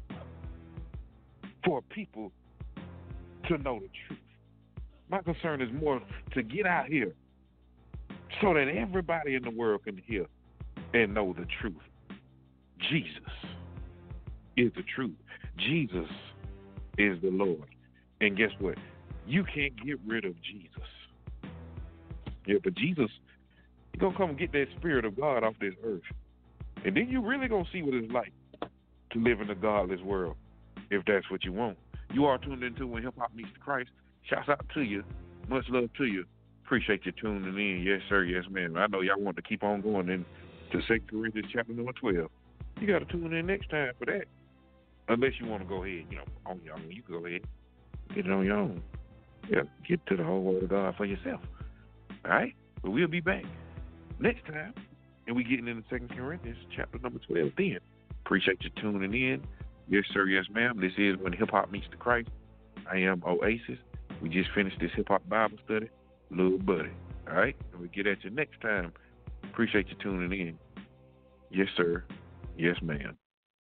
for people to know the truth. My concern is more to get out here so that everybody in the world can hear and know the truth. Jesus is the truth. Jesus is the Lord. And guess what? You can't get rid of Jesus. Yeah, but Jesus, he's going to come and get that Spirit of God off this earth. And then you really going to see what it's like to live in a godless world, if that's what you want. You are tuned into When Hip Hop Meets the Christ. Shouts out to you. Much love to you. Appreciate you tuning in. Yes, sir. Yes, ma'am. I know y'all want to keep on going into 2 Corinthians chapter number 12. You got to tune in next time for that. Unless you want to go ahead, on your own. You can go ahead. Get it on your own. Yeah, get to the whole Word of God for yourself. All right? But we'll be back next time. And we getting into 2 Corinthians chapter number 12 then. Appreciate you tuning in. Yes, sir. Yes, ma'am. This is When Hip Hop Meets the Christ. I am Oasis. We just finished this hip hop Bible study. Little buddy. All right? And we'll get at you next time. Appreciate you tuning in. Yes, sir. Yes, ma'am.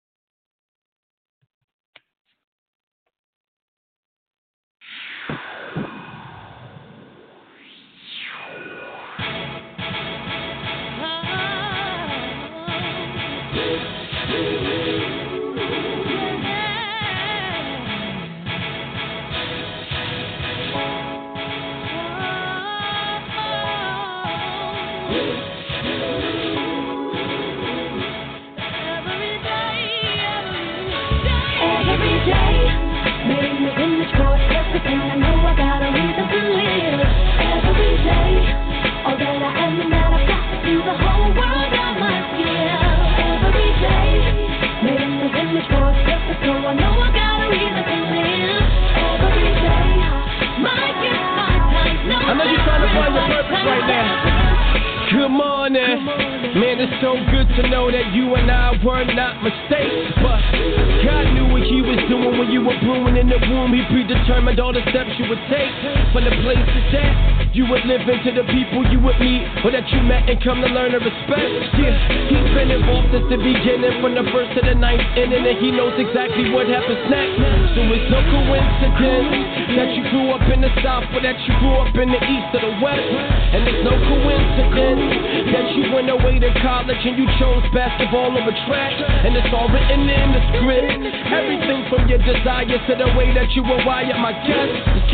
Good morning. Man, it's so good to know that you and I were not mistakes. But God knew what He was doing when you were brewing in the womb. He predetermined all the steps you would take. From the places that you would live into, the people you would meet, or that you met and come to learn and respect. Yeah, He's been involved since the beginning, from the first to the ninth inning, and He knows exactly what happens next. So it's no coincidence that you grew up in the South, or that you grew up in the East or the West. And it's no coincidence that you went away to college and you chose basketball over track. And it's all written in the script. Everything from your desires to the way that you were wired, my guess.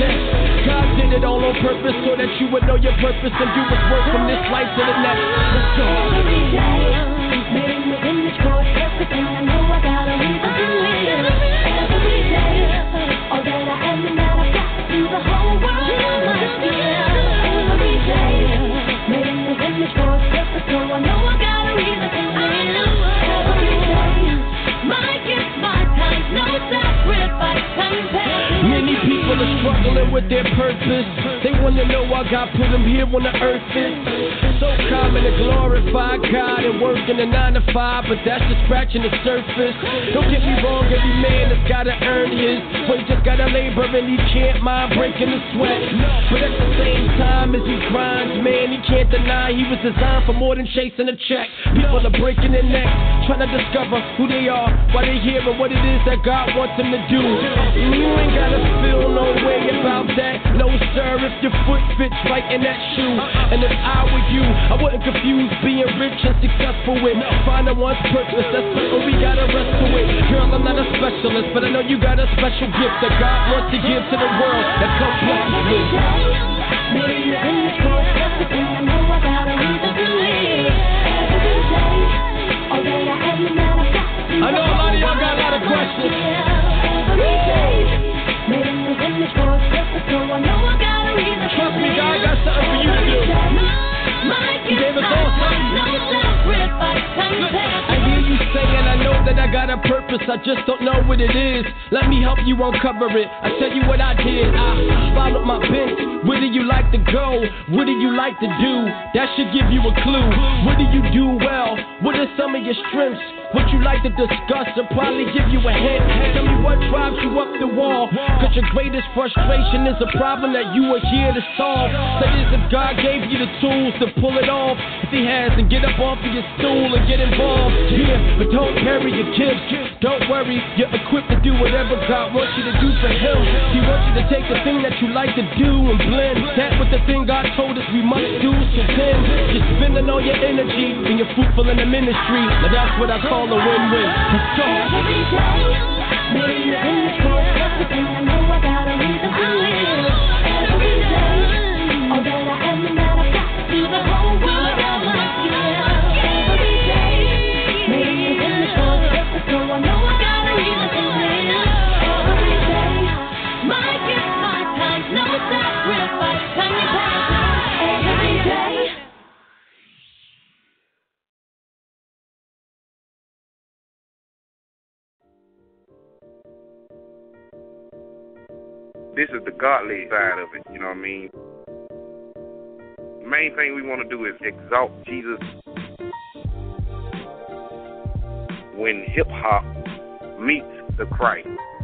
God did it all on purpose so that you would know your purpose and do His work from this life to the next. Let's go. Every day, made in the image for everything I know I gotta reason to live. Every day, all that I am and that I've got to do the whole world on my skin. Every day, made in the image for everything so I know I gotta reason to live. Every day, my gift, my time, no sacrifice can pay. Many people are struggling with their purpose. They want to know why God put them here on the earth. It's so common to glorify God and work in a 9 to 5, but that's just scratching the surface. Don't get me wrong, every man has gotta earn his, but he just gotta labor and he can't mind breaking the sweat. But at the same time as he grinds, man, he can't deny he was designed for more than chasing a check. People are breaking their necks, trying to discover who they are, why they're here, and what it is that God wants them to do. And you ain't gotta feel no way about that, no sir, if your foot fits right in that shoe. And if I were you, I wouldn't confuse being rich and successful with finding one's purpose. That's what we gotta wrestle with. Girl, I'm not a specialist, but I know you got a special gift that God wants to give to the world that comes with. Maybe in this world, everything I know I gotta reason to live. Every day, all that I am and that I got. I know a lot of y'all got a lot of questions. Every day, maybe in this world, so I know I gotta reason. Trust me, God got something for you to do. He gave us all something. I hear you saying, I know that I got a purpose, I just don't know what it is. Let me help you uncover it. I tell you what I did. I followed my bent. Where do you like to go? What do you like to do? That should give you a clue. What do you do well? What are some of your strengths? What you like to discuss will probably give you a hint. Tell me what drives you up the wall. Cause your greatest frustration is a problem that you are here to solve. That is if God gave you the tools to pull it off. If he has, then get up off of your stool and get involved. Yeah, but don't bury your gifts. Don't worry, you're equipped to do whatever God wants you to do for him. He wants you to take the thing that you like to do and blend that with the thing God told us we must do. So then, you're spending all your energy and you're fruitful in the ministry. Now that's what I call a win-win. Let's go. Every day, maybe in this world, everything I know I gotta reason to live. Every day, all that I am and that I've got to do the whole world I must give. Every day, maybe in this world, so I know I gotta reason to live. Every day, my gift, my time, no sacrifice, time to pass. Every day. This is the godly side of it, you know what I mean? The main thing we want to do is exalt Jesus when hip-hop meets the Christ.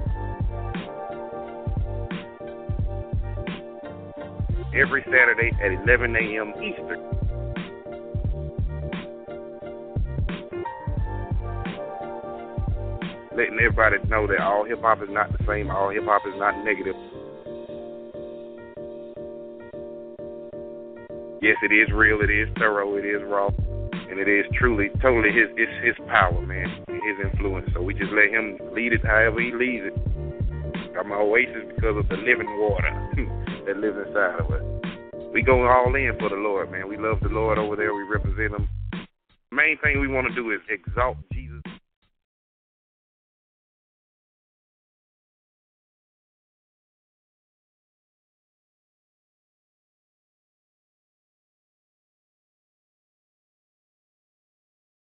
Every Saturday at 11 a.m. Eastern. Letting everybody know that all hip-hop is not the same, all hip-hop is not negative. Yes, it is real, it is thorough, it is raw, and it is truly, totally his power, man, his influence. So we just let him lead it however he leads it. I'm an oasis because of the living water that lives inside of us. We go all in for the Lord, man. We love the Lord over there. We represent him. Main thing we want to do is exalt